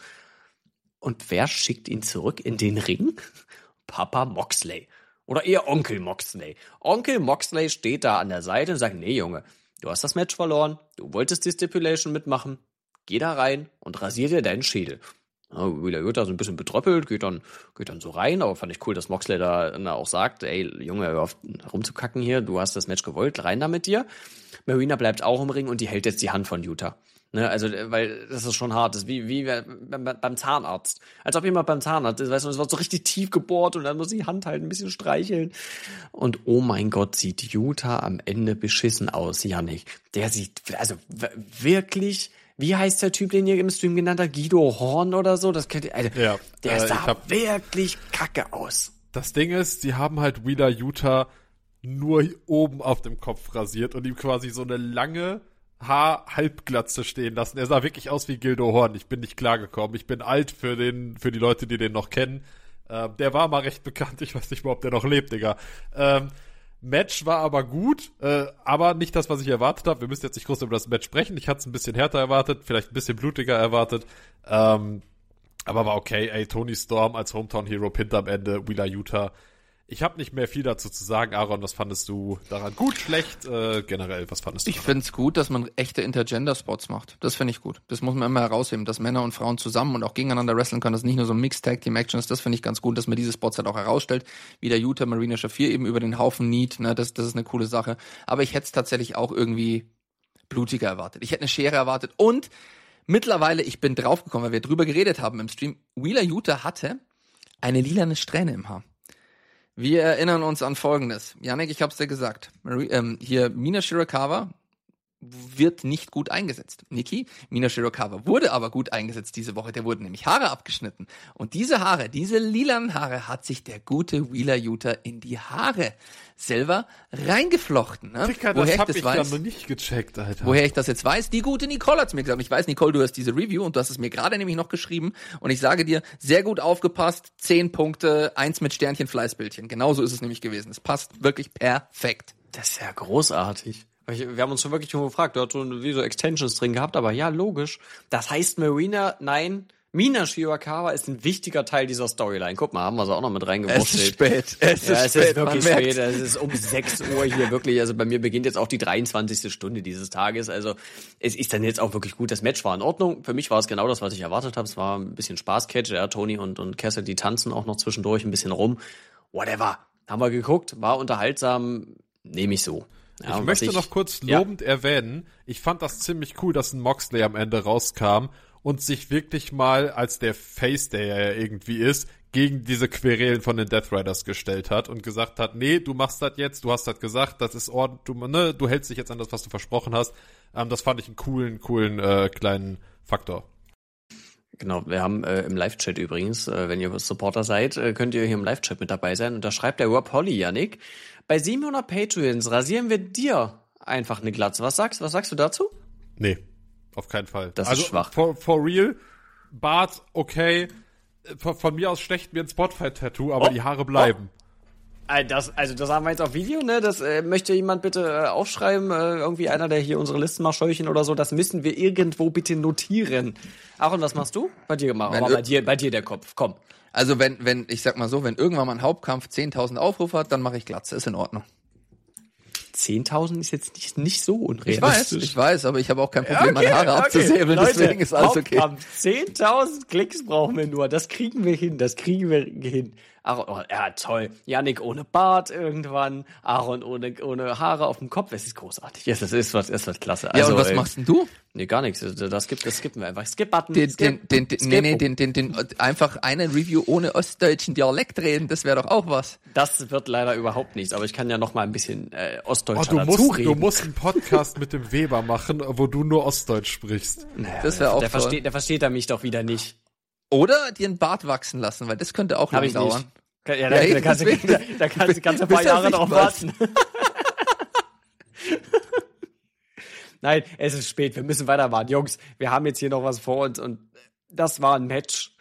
Und wer schickt ihn zurück in den Ring? Papa Moxley. Oder eher Onkel Moxley. Onkel Moxley steht da an der Seite und sagt, nee, Junge, du hast das Match verloren, du wolltest die Stipulation mitmachen, geh da rein und rasier dir deinen Schädel. Ja, Wheeler Yuta so ein bisschen betröppelt, geht dann, geht dann so rein, aber fand ich cool, dass Moxley da auch sagt, ey, Junge, hör auf rumzukacken hier, du hast das Match gewollt, rein da mit dir. Marina bleibt auch im Ring und die hält jetzt die Hand von Yuta. Ne, also, weil das ist schon hart, das ist wie, wie beim, beim Zahnarzt. Als ob jemand beim Zahnarzt ist, weißt du, es wird so richtig tief gebohrt und dann muss die Hand halt ein bisschen streicheln. Und oh mein Gott, sieht Yuta am Ende beschissen aus, Yannick. Der sieht, also wirklich, wie heißt der Typ, den ihr im Stream genannt habt? Guido Horn oder so? Das kennt ihr, also, ja, der äh, sah hab, wirklich kacke aus. Das Ding ist, sie haben halt Wheeler Yuta nur oben auf dem Kopf rasiert und ihm quasi so eine lange Haar-Halbglatze stehen lassen. Er sah wirklich aus wie Guido Horn. Ich bin nicht klargekommen. Ich bin alt für den, für die Leute, die den noch kennen. Ähm, der war mal recht bekannt. Ich weiß nicht mal, ob der noch lebt, Digga. Ähm, Match war aber gut, äh, aber nicht das, was ich erwartet habe. Wir müssen jetzt nicht groß über das Match sprechen. Ich hatte es ein bisschen härter erwartet, vielleicht ein bisschen blutiger erwartet. Ähm, aber war okay. Ey, Toni Storm als Hometown-Hero pinnt am Ende Wheeler Yuta. Ich habe nicht mehr viel dazu zu sagen. Aaron, was fandest du daran? Gut, schlecht? Äh, generell, was fandest du Ich finde es gut, dass man echte Intergender-Spots macht. Das finde ich gut. Das muss man immer herausheben, dass Männer und Frauen zusammen und auch gegeneinander wresteln können, dass nicht nur so ein Mixed-Tag-Team-Action ist. Das finde ich ganz gut, dass man diese Spots halt auch herausstellt. Wie der Yuta Marina Shafir eben über den Haufen Need, ne, das, das ist eine coole Sache. Aber ich hätte es tatsächlich auch irgendwie blutiger erwartet. Ich hätte eine Schere erwartet. Und mittlerweile, ich bin draufgekommen, weil wir drüber geredet haben im Stream, Wheeler Yuta hatte eine lilane Strähne im Haar. Wir erinnern uns an Folgendes. Yannick, ich hab's dir gesagt. Marie, ähm, hier Mina Shirakawa, wird nicht gut eingesetzt. Nikki, Mina Shirakawa wurde aber gut eingesetzt diese Woche. Der wurden nämlich Haare abgeschnitten. Und diese Haare, diese lilanen Haare, hat sich der gute Wheeler Yuta in die Haare selber reingeflochten. Ne? Dicker, Woher das ich hab das ich weiß, dann noch nicht gecheckt, Alter. Woher ich das jetzt weiß? Die gute Nicole hat's mir gesagt. Ich weiß, Nicole, du hast diese Review und du hast es mir gerade nämlich noch geschrieben. Und ich sage dir, sehr gut aufgepasst, zehn Punkte, eins mit Sternchen, Fleißbildchen. Genauso ist es nämlich gewesen. Es passt wirklich perfekt. Das ist ja großartig. Wir haben uns schon wirklich schon gefragt, du hast schon wie so Extensions drin gehabt, aber ja, logisch. Das heißt, Marina, nein, Mina Shirakawa ist ein wichtiger Teil dieser Storyline. Guck mal, haben wir sie auch noch mit reingebracht. Es ist spät. Es ja, ist es spät. ist wirklich spät. Es ist um sechs Uhr hier wirklich. Also bei mir beginnt jetzt auch die dreiundzwanzigste Stunde dieses Tages. Also es ist dann jetzt auch wirklich gut. Das Match war in Ordnung. Für mich war es genau das, was ich erwartet habe. Es war ein bisschen Spaßcatch. Ja, Tony und, und Cassidy tanzen auch noch zwischendurch ein bisschen rum. Whatever. Haben wir geguckt. War unterhaltsam. Nehme ich so. Ja, ich möchte ich, noch kurz lobend ja. erwähnen, ich fand das ziemlich cool, dass ein Moxley am Ende rauskam und sich wirklich mal als der Face, der er ja irgendwie ist, gegen diese Querelen von den Death Riders gestellt hat und gesagt hat, nee, du machst das jetzt, du hast das gesagt, das ist ordentlich, du, ne, du hältst dich jetzt an das, was du versprochen hast. Ähm, das fand ich einen coolen, coolen äh, kleinen Faktor. Genau, wir haben äh, im Live-Chat übrigens, äh, wenn ihr Supporter seid, äh, könnt ihr hier im Live-Chat mit dabei sein. Und da schreibt der Rob Holly, Yannick, bei siebenhundert Patreons rasieren wir dir einfach eine Glatze. Was sagst, was sagst du dazu? Nee, auf keinen Fall. Das also, ist schwach. For, for real, Bart, okay, von, von mir aus stecht mir ein Spotify-Tattoo, aber oh, die Haare bleiben. Oh. Das, also das haben wir jetzt auf Video, ne? Das äh, möchte jemand bitte äh, aufschreiben, äh, irgendwie einer, der hier unsere Listen mal scheuchen oder so. Das müssen wir irgendwo bitte notieren. Aaron, was machst du? Bei dir gemacht, aber bei dir, bei dir der Kopf. Komm. Also wenn, wenn, ich sag mal so, wenn irgendwann mal ein Hauptkampf zehntausend Aufrufe hat, dann mache ich Glatze, ist in Ordnung. zehntausend ist jetzt nicht, nicht so unrealistisch. Ich weiß, ich weiß, aber ich habe auch kein Problem, okay, meine Haare okay. abzusäbeln, Leute, deswegen ist alles okay. zehntausend Klicks brauchen wir nur, das kriegen wir hin, das kriegen wir hin. Aaron, oh, ja toll, Yannick ohne Bart irgendwann, Aaron ohne, ohne Haare auf dem Kopf, es ist großartig, es ist was, es wird klasse. Also, ja, und was ey, machst denn du? Nee, gar nichts, das gibt, das skippen wir einfach, Skip-Button, den, Skip, den, den, Skip. Nee, nee, den, den, den, einfach eine Review ohne ostdeutschen Dialekt reden, das wäre doch auch was. Das wird leider überhaupt nichts, aber ich kann ja noch mal ein bisschen äh, Ostdeutscher oh, du dazu musst, reden. Du musst einen Podcast mit dem Weber machen, wo du nur Ostdeutsch sprichst. Naja, das wäre auch der toll. versteht, der versteht er mich doch wieder nicht. Oder dir einen Bart wachsen lassen, weil das könnte auch lang dauern. Nicht. Ja, da, ja, da kannst du da, da kannst, kannst ein paar Jahre drauf warten. Nein, es ist spät, wir müssen weitermachen. Jungs, wir haben jetzt hier noch was vor uns und das war ein Match.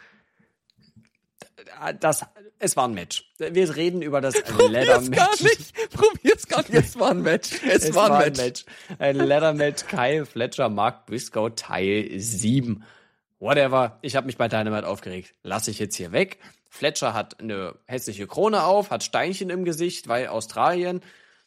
Das, es war ein Match. Wir reden über das Leather-Match. Gar nicht. Probier's gar nicht. Es war ein Match. Es, es war ein war Match. Match. Ein Leather-Match. Kyle Fletcher, Mark Briscoe, Teil sieben. Whatever. Ich habe mich bei Dynamite aufgeregt. Lass ich jetzt hier weg. Fletcher hat eine hässliche Krone auf, hat Steinchen im Gesicht, weil Australien.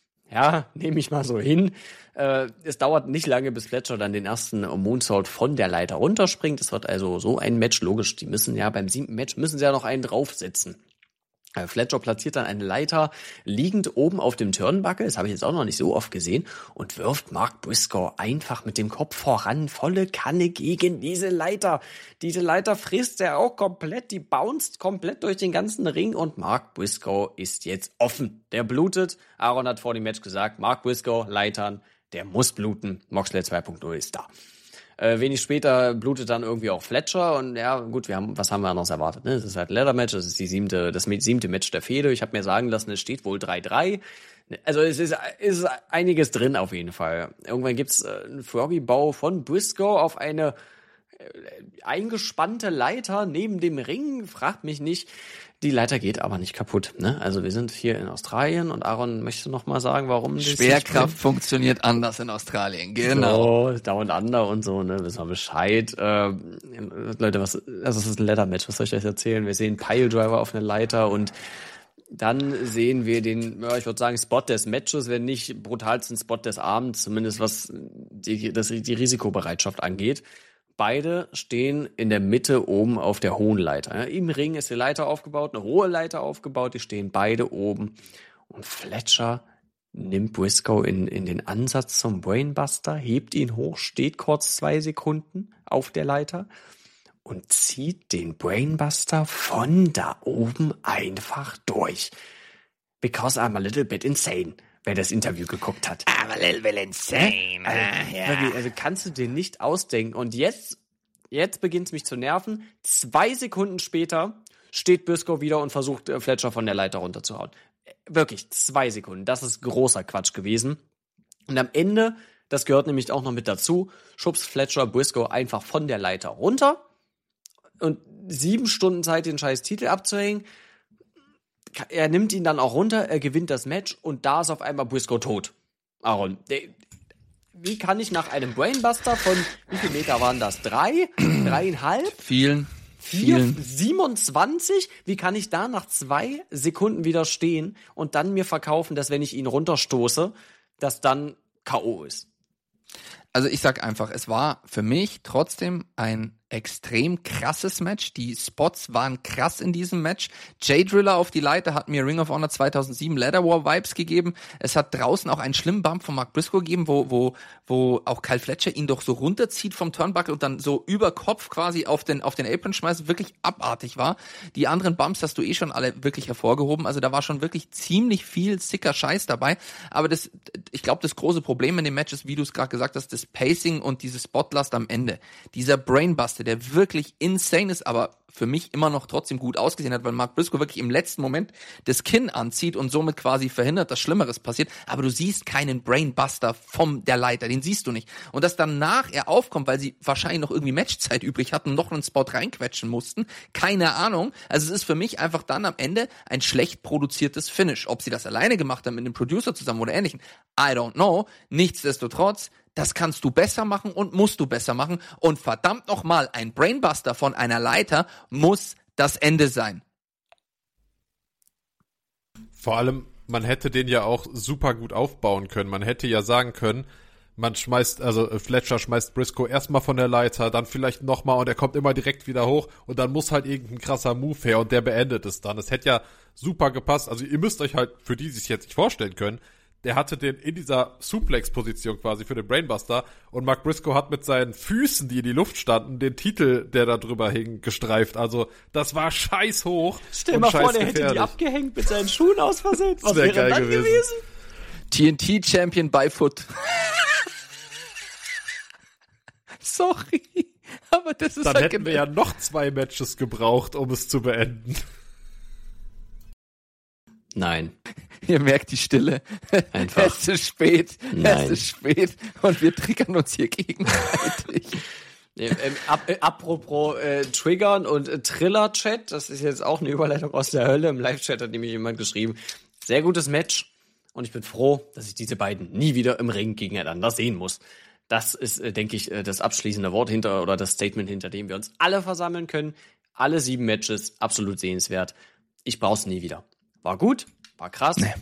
Ja, nehme ich mal so hin. Äh, es dauert nicht lange, bis Fletcher dann den ersten Moonsault von der Leiter runterspringt. Es wird also so ein Match, logisch, die müssen ja beim siebten Match, müssen sie ja noch einen draufsetzen. Äh, Fletcher platziert dann eine Leiter liegend oben auf dem Turnbuckle, das habe ich jetzt auch noch nicht so oft gesehen, und wirft Mark Briscoe einfach mit dem Kopf voran, volle Kanne gegen diese Leiter. Diese Leiter frisst er auch komplett, die bounced komplett durch den ganzen Ring und Mark Briscoe ist jetzt offen. Der blutet. Aaron hat vor dem Match gesagt, Mark Briscoe, Leitern, der muss bluten. Moxley zwei Punkt null ist da. Äh, wenig später blutet dann irgendwie auch Fletcher und ja, gut, wir haben, was haben wir anders erwartet, ne? Das ist halt ein Leather-Match, das ist die siebte, das siebte Match der Fehde. Ich habe mir sagen lassen, es steht wohl drei drei. Also es ist, ist einiges drin auf jeden Fall. Irgendwann gibt's äh, einen Froggy-Bau von Briscoe auf eine äh, eingespannte Leiter neben dem Ring. Fragt mich nicht. Die Leiter geht aber nicht kaputt, ne? Also wir sind hier in Australien und Aaron, möchtest du noch mal sagen, warum? Schwerkraft funktioniert anders in Australien, genau. So, Down Under und so, ne? Wissen wir Bescheid. Äh, Leute, was, also das ist ein Leather-Match, was soll ich euch erzählen? Wir sehen Piledriver auf einer Leiter und dann sehen wir den, ja, ich würde sagen, Spot des Matches, wenn nicht brutalsten Spot des Abends, zumindest was die, das, die Risikobereitschaft angeht. Beide stehen in der Mitte oben auf der hohen Leiter. Ja, im Ring ist die Leiter aufgebaut, eine hohe Leiter aufgebaut, die stehen beide oben. Und Fletcher nimmt Briscoe in, in den Ansatz zum Brainbuster, hebt ihn hoch, steht kurz zwei Sekunden auf der Leiter und zieht den Brainbuster von da oben einfach durch. Because I'm a little bit insane. wer das Interview geguckt hat. I'm a little bit insane. Also, ja. wirklich, also kannst du dir nicht ausdenken. Und jetzt, jetzt beginnt es mich zu nerven. Zwei Sekunden später steht Briscoe wieder und versucht, Fletcher von der Leiter runterzuhauen. Wirklich, zwei Sekunden. Das ist großer Quatsch gewesen. Und am Ende, das gehört nämlich auch noch mit dazu, schubst Fletcher Briscoe einfach von der Leiter runter. Und sieben Stunden Zeit, den scheiß Titel abzuhängen. Er nimmt ihn dann auch runter, er gewinnt das Match und da ist auf einmal Briscoe tot. Aaron, der, wie kann ich nach einem Brainbuster von, wie viel Meter waren das? Drei? Dreieinhalb? Vielen. Vier? Vielen. siebenundzwanzig? Wie kann ich da nach zwei Sekunden widerstehen und dann mir verkaufen, dass wenn ich ihn runterstoße, das dann K O ist? Also ich sag einfach, es war für mich trotzdem ein extrem krasses Match. Die Spots waren krass in diesem Match. Jay Driller auf die Leiter hat mir Ring of Honor zweitausendsieben Ladder War Vibes gegeben. Es hat draußen auch einen schlimmen Bump von Mark Briscoe gegeben, wo wo wo auch Kyle Fletcher ihn doch so runterzieht vom Turnbuckle und dann so über Kopf quasi auf den auf den Apron schmeißt. Wirklich abartig war. Die anderen Bumps hast du eh schon alle wirklich hervorgehoben. Also da war schon wirklich ziemlich viel sicker Scheiß dabei. Aber das, ich glaube, das große Problem in dem Match ist, wie du es gerade gesagt hast, das Pacing und diese Spotlast am Ende. Dieser Brainbuster, der wirklich insane ist, aber für mich immer noch trotzdem gut ausgesehen hat, weil Mark Briscoe wirklich im letzten Moment das Kinn anzieht und somit quasi verhindert, dass Schlimmeres passiert. Aber du siehst keinen Brainbuster vom der Leiter, den siehst du nicht. Und dass danach er aufkommt, weil sie wahrscheinlich noch irgendwie Matchzeit übrig hatten und noch einen Spot reinquetschen mussten, keine Ahnung. Also es ist für mich einfach dann am Ende ein schlecht produziertes Finish. Ob sie das alleine gemacht haben mit einem Producer zusammen oder ähnlichen, I don't know. Nichtsdestotrotz, das kannst du besser machen und musst du besser machen. Und verdammt nochmal, ein Brainbuster von einer Leiter muss das Ende sein. Vor allem, man hätte den ja auch super gut aufbauen können. Man hätte ja sagen können, man schmeißt, also Fletcher schmeißt Briscoe erstmal von der Leiter, dann vielleicht nochmal und er kommt immer direkt wieder hoch und dann muss halt irgendein krasser Move her und der beendet es dann. Es hätte ja super gepasst. Also ihr müsst euch halt, für die, die sich jetzt nicht vorstellen können, der hatte den in dieser Suplex-Position quasi für den Brainbuster und Mark Briscoe hat mit seinen Füßen, die in die Luft standen, den Titel, der da drüber hing, gestreift. Also das war scheiß hoch. Stell mal vor, der hätte die abgehängt mit seinen Schuhen aus Versehen. Was wär wäre geil dann gewesen. gewesen? T N T-Champion by Foot. Sorry, aber das ist Dann halt hätten wir ja noch zwei Matches gebraucht, um es zu beenden. Nein. Ihr merkt die Stille. Einfach. Es ist spät. Nein. Es ist spät. Und wir triggern uns hier gegenseitig. Ähm, ap äh, apropos äh, Triggern und äh, Triller-Chat, das ist jetzt auch eine Überleitung aus der Hölle. Im Live-Chat hat nämlich jemand geschrieben, sehr gutes Match und ich bin froh, dass ich diese beiden nie wieder im Ring gegeneinander sehen muss. Das ist, äh, denke ich, äh, das abschließende Wort hinter oder das Statement, hinter dem wir uns alle versammeln können. Alle sieben Matches, absolut sehenswert. Ich brauch's nie wieder. War gut, war krass. Nee.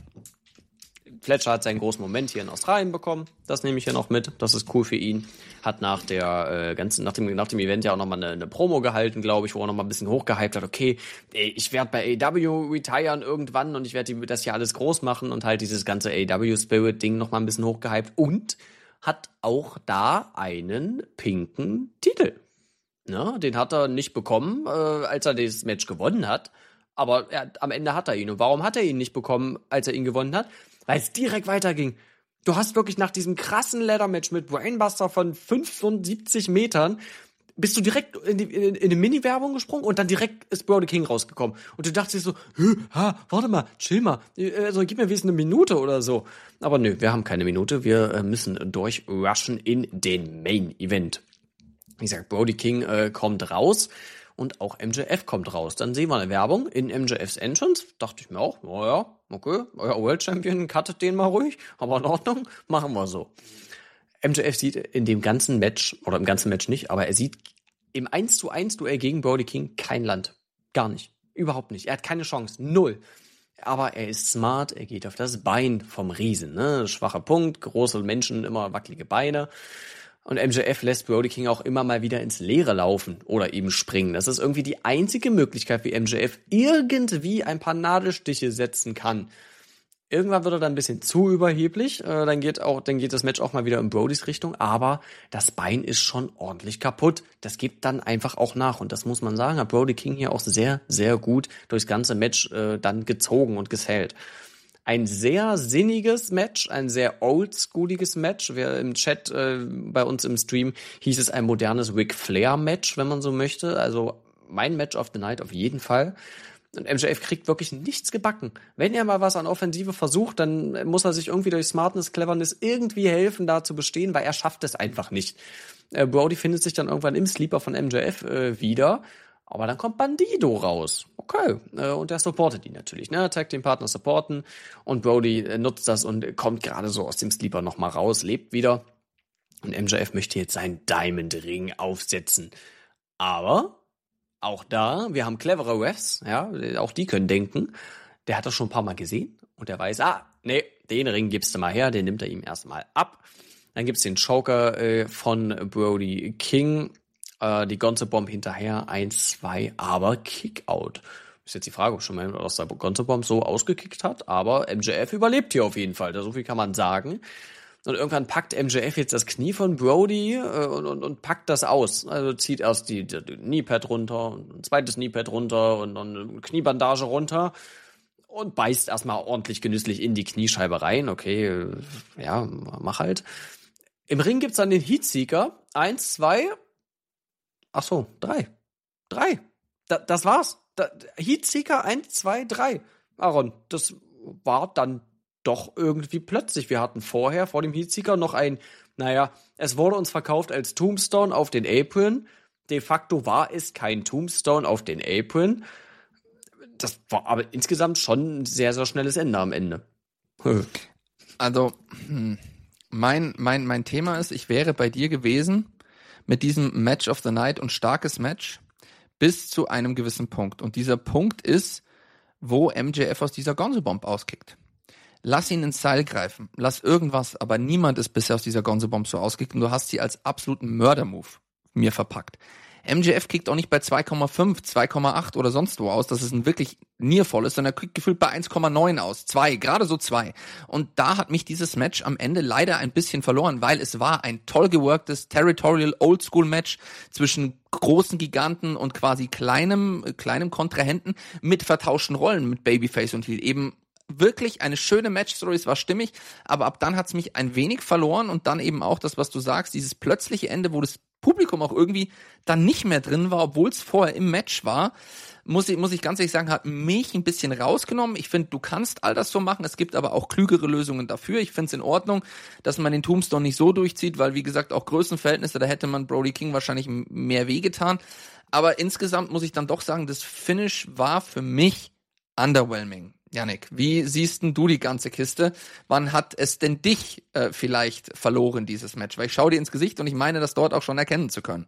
Fletcher hat seinen großen Moment hier in Australien bekommen. Das nehme ich ja noch mit. Das ist cool für ihn. Hat nach der äh, ganzen, nach dem, nach dem Event ja auch nochmal eine, eine Promo gehalten, glaube ich, wo er nochmal ein bisschen hochgehypt hat. Okay, ey, ich werde bei A E W retiren irgendwann und ich werde das hier alles groß machen und halt dieses ganze A E W Spirit Ding nochmal ein bisschen hochgehypt und hat auch da einen pinken Titel. Ne? Den hat er nicht bekommen, äh, als er das Match gewonnen hat. Aber er, am Ende hat er ihn. Und warum hat er ihn nicht bekommen, als er ihn gewonnen hat? Weil es direkt weiterging. Du hast wirklich nach diesem krassen Ladder-Match mit Brainbuster von fünfundsiebzig Metern bist du direkt in die, in, in die Mini-Werbung gesprungen und dann direkt ist Brody King rausgekommen. Und du dachtest dir so, ha, warte mal, chill mal, also gib mir wenigstens eine Minute oder so. Aber nö, wir haben keine Minute, wir müssen durchrushen in den Main-Event. Wie gesagt, Brody King äh, kommt raus. Und auch M J F kommt raus. Dann sehen wir eine Werbung in M J Fs Entrance. Dachte ich mir auch, naja, okay, euer World Champion cuttet den mal ruhig, aber in Ordnung, machen wir so. M J F sieht in dem ganzen Match, oder im ganzen Match nicht, aber er sieht im eins zu eins Duell gegen Brody King kein Land. Gar nicht. Überhaupt nicht. Er hat keine Chance. Null. Aber er ist smart, er geht auf das Bein vom Riesen. Ne? Schwacher Punkt, große Menschen, immer wackelige Beine. Und M J F lässt Brody King auch immer mal wieder ins Leere laufen oder eben springen. Das ist irgendwie die einzige Möglichkeit, wie M J F irgendwie ein paar Nadelstiche setzen kann. Irgendwann wird er dann ein bisschen zu überheblich. Äh, dann geht auch, dann geht das Match auch mal wieder in Brodys Richtung. Aber das Bein ist schon ordentlich kaputt. Das gibt dann einfach auch nach. Und das muss man sagen, hat Brody King hier auch sehr, sehr gut durchs ganze Match äh, dann gezogen und gesellt. Ein sehr sinniges Match, ein sehr oldschooliges Match. Wir im Chat äh, bei uns im Stream hieß es ein modernes Ric Flair Match, wenn man so möchte. Also mein Match of the Night auf jeden Fall. Und M J F kriegt wirklich nichts gebacken. Wenn er mal was an Offensive versucht, dann muss er sich irgendwie durch Smartness, Cleverness irgendwie helfen, da zu bestehen, weil er schafft es einfach nicht. Äh, Brody findet sich dann irgendwann im Sleeper von M J F äh, wieder. Aber dann kommt Bandido raus. Okay. Äh, und der supportet ihn natürlich, ne? Tag Team Partner supporten. Und Brody äh, nutzt das und kommt gerade so aus dem Sleeper nochmal raus, lebt wieder. Und M J F möchte jetzt seinen Diamond Ring aufsetzen. Aber auch da, wir haben clevere Refs, ja, auch die können denken. Der hat das schon ein paar Mal gesehen und der weiß, ah, nee, den Ring gibst du mal her, den nimmt er ihm erstmal ab. Dann gibt's den Choker äh, von Brody King, äh, die Gonzo Bomb hinterher, eins, zwei, aber Kickout. Ist jetzt die Frage, ob schon mal aus der Gonzo Bomb so ausgekickt hat, aber M J F überlebt hier auf jeden Fall, so viel kann man sagen. Und irgendwann packt M J F jetzt das Knie von Brody äh, und, und, und packt das aus. Also zieht erst die, die, die Kniepad runter, und ein zweites Kniepad runter und dann eine Kniebandage runter und beißt erstmal ordentlich genüsslich in die Kniescheibe rein. Okay, äh, ja, mach halt. Im Ring gibt's dann den Heatseeker. Eins, zwei, ach so, drei. Drei. Da, das war's. Da, Heatseeker eins, zwei, drei. Aaron, das war dann doch irgendwie plötzlich. Wir hatten vorher, vor dem Heatseeker, noch ein, naja, es wurde uns verkauft als Tombstone auf den Apron. De facto war es kein Tombstone auf den Apron. Das war aber insgesamt schon ein sehr, sehr schnelles Ende am Ende. Also, mein, mein, mein Thema ist, ich wäre bei dir gewesen mit diesem Match of the Night und starkes Match bis zu einem gewissen Punkt. Und dieser Punkt ist, wo M J F aus dieser Gonzo-Bomb auskickt. Lass ihn ins Seil greifen, lass irgendwas, aber niemand ist bisher aus dieser Gonzo-Bomb so ausgekickt und du hast sie als absoluten Mörder-Move mir verpackt. M J F kickt auch nicht bei zwei Komma fünf, zwei Komma acht oder sonst wo aus, dass es ein wirklich nearvoll ist, sondern er kickt gefühlt bei eins Komma neun aus, zwei, gerade so zwei. Und da hat mich dieses Match am Ende leider ein bisschen verloren, weil es war ein toll geworktes Territorial Oldschool Match zwischen großen Giganten und quasi kleinem, kleinem Kontrahenten mit vertauschten Rollen mit Babyface und Heel. Eben wirklich eine schöne Matchstory, es war stimmig, aber ab dann hat's mich ein wenig verloren und dann eben auch das, was du sagst, dieses plötzliche Ende, wo das Publikum auch irgendwie dann nicht mehr drin war, obwohl es vorher im Match war, muss ich, muss ich ganz ehrlich sagen, hat mich ein bisschen rausgenommen. Ich finde, du kannst all das so machen, es gibt aber auch klügere Lösungen dafür. Ich finde es in Ordnung, dass man den Tombstone nicht so durchzieht, weil wie gesagt auch Größenverhältnisse, da hätte man Brody King wahrscheinlich mehr wehgetan. Aber insgesamt muss ich dann doch sagen, das Finish war für mich underwhelming. Yannick, wie siehst denn du die ganze Kiste? Wann hat es denn dich äh, vielleicht verloren, dieses Match? Weil ich schaue dir ins Gesicht und ich meine, das dort auch schon erkennen zu können.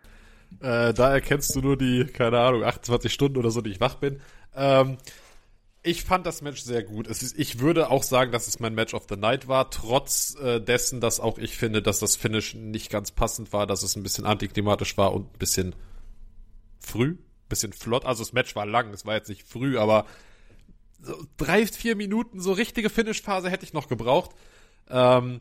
Äh, da erkennst du nur die, keine Ahnung, achtundzwanzig Stunden oder so, die ich wach bin. Ähm, ich fand das Match sehr gut. Es ist, ich würde auch sagen, dass es mein Match of the Night war, trotz äh, dessen, dass auch ich finde, dass das Finish nicht ganz passend war, dass es ein bisschen antiklimatisch war und ein bisschen früh, ein bisschen flott. Also das Match war lang, es war jetzt nicht früh, aber so drei, vier Minuten, so richtige Finish-Phase hätte ich noch gebraucht. Ähm,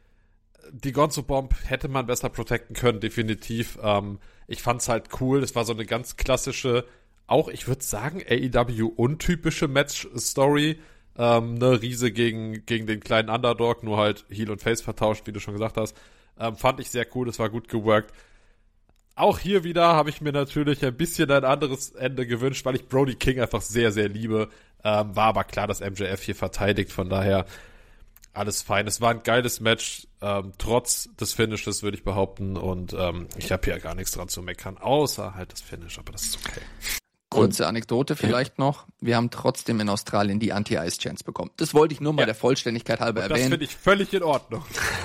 die Gonzo-Bomb hätte man besser protecten können, definitiv. Ähm, ich fand's halt cool. Das war so eine ganz klassische, auch, ich würde sagen, A E W-untypische Match-Story. Ähm, ne, Riese gegen, gegen den kleinen Underdog, nur halt Heel und Face vertauscht, wie du schon gesagt hast. Ähm, fand ich sehr cool, das war gut geworkt. Auch hier wieder habe ich mir natürlich ein bisschen ein anderes Ende gewünscht, weil ich Brody King einfach sehr, sehr liebe. Ähm, war aber klar, dass M J F hier verteidigt, von daher alles fein. Es war ein geiles Match, ähm, trotz des Finishes, würde ich behaupten. Und ähm, ich habe hier gar nichts dran zu meckern, außer halt das Finish, aber das ist okay. Kurze Anekdote vielleicht ja. noch. Wir haben trotzdem in Australien die Anti-Ice-Chance bekommen. Das wollte ich nur mal ja. der Vollständigkeit halber und erwähnen. Das finde ich völlig in Ordnung.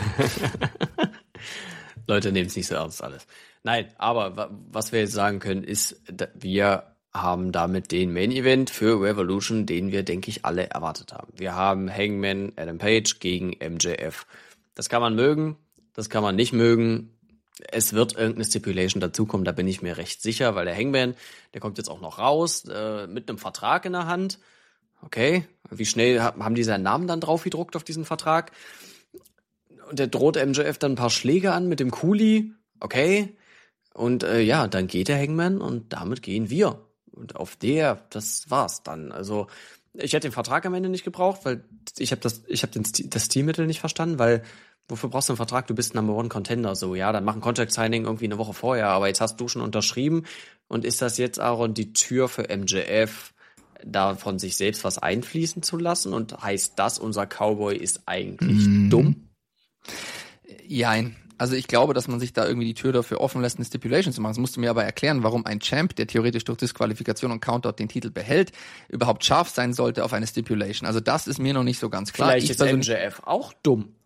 Leute nehmen es nicht so ernst alles. Nein, aber was wir jetzt sagen können, ist, wir haben damit den Main Event für Revolution, den wir, denke ich, alle erwartet haben. Wir haben Hangman Adam Page gegen M J F. Das kann man mögen, das kann man nicht mögen. Es wird irgendeine Stipulation dazukommen, da bin ich mir recht sicher, weil der Hangman, der kommt jetzt auch noch raus, äh, mit einem Vertrag in der Hand. Okay, wie schnell haben die seinen Namen dann drauf gedruckt auf diesen Vertrag? Und der droht M J F dann ein paar Schläge an mit dem Kuli. Okay. Und äh, ja, dann geht der Hangman und damit gehen wir. Und auf der, das war's dann. Also Ich hätte den Vertrag am Ende nicht gebraucht, weil ich habe das, ich habe den Sti- das Stilmittel nicht verstanden, weil wofür brauchst du einen Vertrag? Du bist Number One Contender, so ja, dann mach ein Contract Signing irgendwie eine Woche vorher, aber jetzt hast du schon unterschrieben und ist das jetzt, Aaron, die Tür für M J F, da von sich selbst was einfließen zu lassen und heißt das, unser Cowboy ist eigentlich mm. dumm? Jein. Also ich glaube, dass man sich da irgendwie die Tür dafür offen lässt, eine Stipulation zu machen. Das musst du mir aber erklären, warum ein Champ, der theoretisch durch Disqualifikation und Countout den Titel behält, überhaupt scharf sein sollte auf eine Stipulation. Also das ist mir noch nicht so ganz klar. Vielleicht ich ist M J F auch dumm.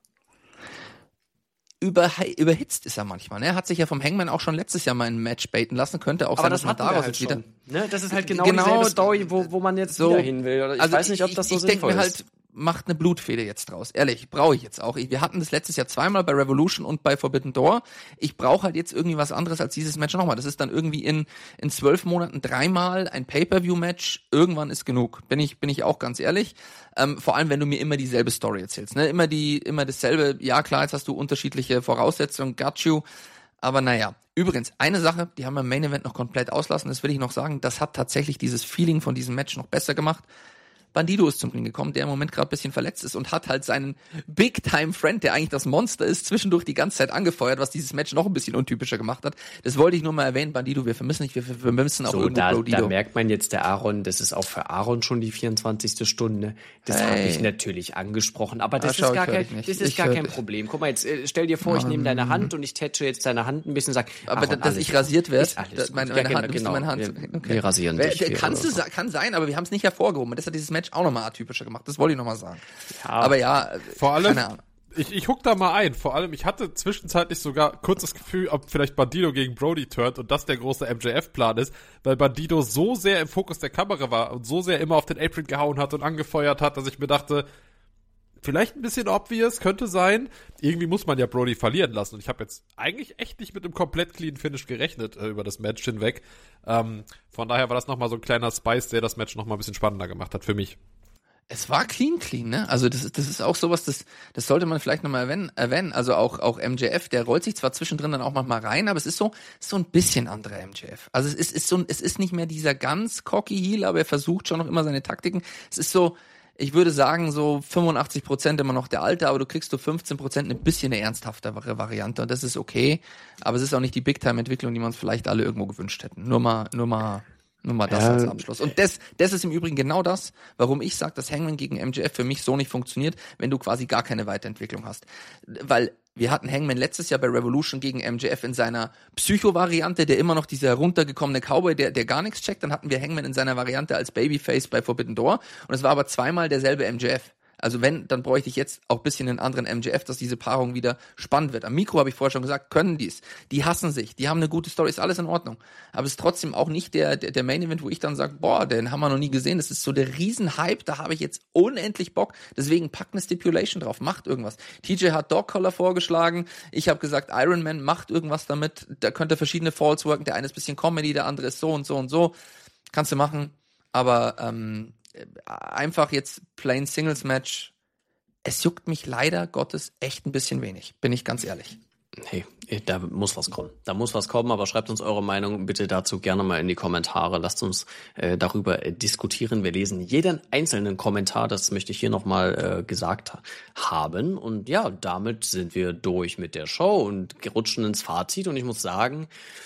Über, überhitzt ist er manchmal. Ne? Er hat sich ja vom Hangman auch schon letztes Jahr mal ein Match baiten lassen. Könnte auch aber sein, das dass man daraus daraus halt jetzt wieder... Ne? Das ist halt genau, genau dieselbe Story, wo, wo man jetzt so, wieder hin will. Oder ich also weiß nicht, ob das so ich, ich sinnvoll denk mir ist. Halt, macht eine Blutfehde jetzt draus. Ehrlich, brauche ich jetzt auch. Ich, wir hatten das letztes Jahr zweimal bei Revolution und bei Forbidden Door. Ich brauche halt jetzt irgendwie was anderes als dieses Match nochmal. Das ist dann irgendwie in in zwölf Monaten dreimal ein Pay-Per-View-Match. Irgendwann ist genug. Bin ich bin ich auch ganz ehrlich. Ähm, vor allem, wenn du mir immer dieselbe Story erzählst. Ne? Immer die immer dasselbe. Ja klar, jetzt hast du unterschiedliche Voraussetzungen. Got you. Aber naja. Übrigens, eine Sache, die haben wir im Main Event noch komplett auslassen. Das will ich noch sagen. Das hat tatsächlich dieses Feeling von diesem Match noch besser gemacht. Bandido ist zum Ring gekommen, der im Moment gerade ein bisschen verletzt ist und hat halt seinen Big-Time-Friend, der eigentlich das Monster ist, zwischendurch die ganze Zeit angefeuert, was dieses Match noch ein bisschen untypischer gemacht hat. Das wollte ich nur mal erwähnen, Bandido, wir vermissen nicht, wir vermissen auch so, irgendwo da, Bandido. Da merkt man jetzt, der Aaron, das ist auch für Aaron schon die vierundzwanzigste Stunde. Das hey. habe ich natürlich angesprochen, aber das Ah, schau, ist gar ich kein, nicht. das ist Ich gar hör- kein Problem. Guck mal, jetzt äh, stell dir vor, ich nehme deine Hand und ich tätsche jetzt deine Hand ein bisschen und sag, aber Aaron, dass alles ich rasiert gut. werde, Ist alles das- meine, gut. meine Ja, Hand, du bist genau. meine Hand. Wir, Okay. wir rasieren Wer- dich. hier Kannst du, oder so. sa- kann sein, aber wir haben es nicht hervorgehoben. Das hat dieses Match auch nochmal atypischer gemacht. Das wollte ich nochmal sagen. Ja. Aber ja, Vor allem, keine Ahnung. ich, ich huck da mal ein. Vor allem, ich hatte zwischenzeitlich sogar kurz das Gefühl, ob vielleicht Bandido gegen Brody turnt und das der große M J F-Plan ist, weil Bandido so sehr im Fokus der Kamera war und so sehr immer auf den Apron gehauen hat und angefeuert hat, dass ich mir dachte, vielleicht ein bisschen obvious, könnte sein. Irgendwie muss man ja Brody verlieren lassen. Und ich habe jetzt eigentlich echt nicht mit einem komplett clean Finish gerechnet äh, über das Match hinweg. Ähm, von daher war das nochmal so ein kleiner Spice, der das Match nochmal ein bisschen spannender gemacht hat für mich. Es war clean, clean, ne? Also das ist, das ist auch sowas, das, das sollte man vielleicht nochmal erwähnen, erwähnen. Also auch, auch M J F, der rollt sich zwar zwischendrin dann auch manchmal rein, aber es ist so, ist so ein bisschen anderer M J F. Also es ist, ist so, es ist nicht mehr dieser ganz cocky Heel, aber er versucht schon noch immer seine Taktiken. Es ist so, ich würde sagen, so fünfundachtzig Prozent immer noch der alte, aber du kriegst so fünfzehn Prozent ein bisschen eine ernsthaftere Variante und das ist okay. Aber es ist auch nicht die Big-Time-Entwicklung, die wir uns vielleicht alle irgendwo gewünscht hätten. Nur mal, nur mal, nur mal das Ja. als Abschluss. Und das, das ist im Übrigen genau das, warum ich sage, dass Hangman gegen M J F für mich so nicht funktioniert, wenn du quasi gar keine Weiterentwicklung hast. Weil wir hatten Hangman letztes Jahr bei Revolution gegen M J F in seiner Psycho-Variante, der immer noch dieser runtergekommene Cowboy, der, der gar nichts checkt. Dann hatten wir Hangman in seiner Variante als Babyface bei Forbidden Door. Und es war aber zweimal derselbe M J F. Also wenn, dann bräuchte ich jetzt auch ein bisschen einen anderen M J F, dass diese Paarung wieder spannend wird. Am Mikro habe ich vorher schon gesagt, können die's. Die hassen sich, die haben eine gute Story, ist alles in Ordnung. Aber es ist trotzdem auch nicht der, der, der Main Event, wo ich dann sage, boah, den haben wir noch nie gesehen. Das ist so der Riesenhype, da habe ich jetzt unendlich Bock. Deswegen packt eine Stipulation drauf, macht irgendwas. T J hat Dog Collar vorgeschlagen. Ich habe gesagt, Iron Man macht irgendwas damit. Da könnte verschiedene Falls worken. Der eine ist ein bisschen Comedy, der andere ist so und so und so. Kannst du machen. Aber ähm, einfach jetzt plain Singles Match. Es juckt mich leider Gottes echt ein bisschen wenig, bin ich ganz ehrlich. Nee, da muss was kommen. Da muss was kommen, aber schreibt uns eure Meinung bitte dazu gerne mal in die Kommentare. Lasst uns äh, darüber äh, diskutieren. Wir lesen jeden einzelnen Kommentar, das möchte ich hier nochmal äh, gesagt ha- haben. Und ja, damit sind wir durch mit der Show und rutschen ins Fazit. Und ich muss sagen,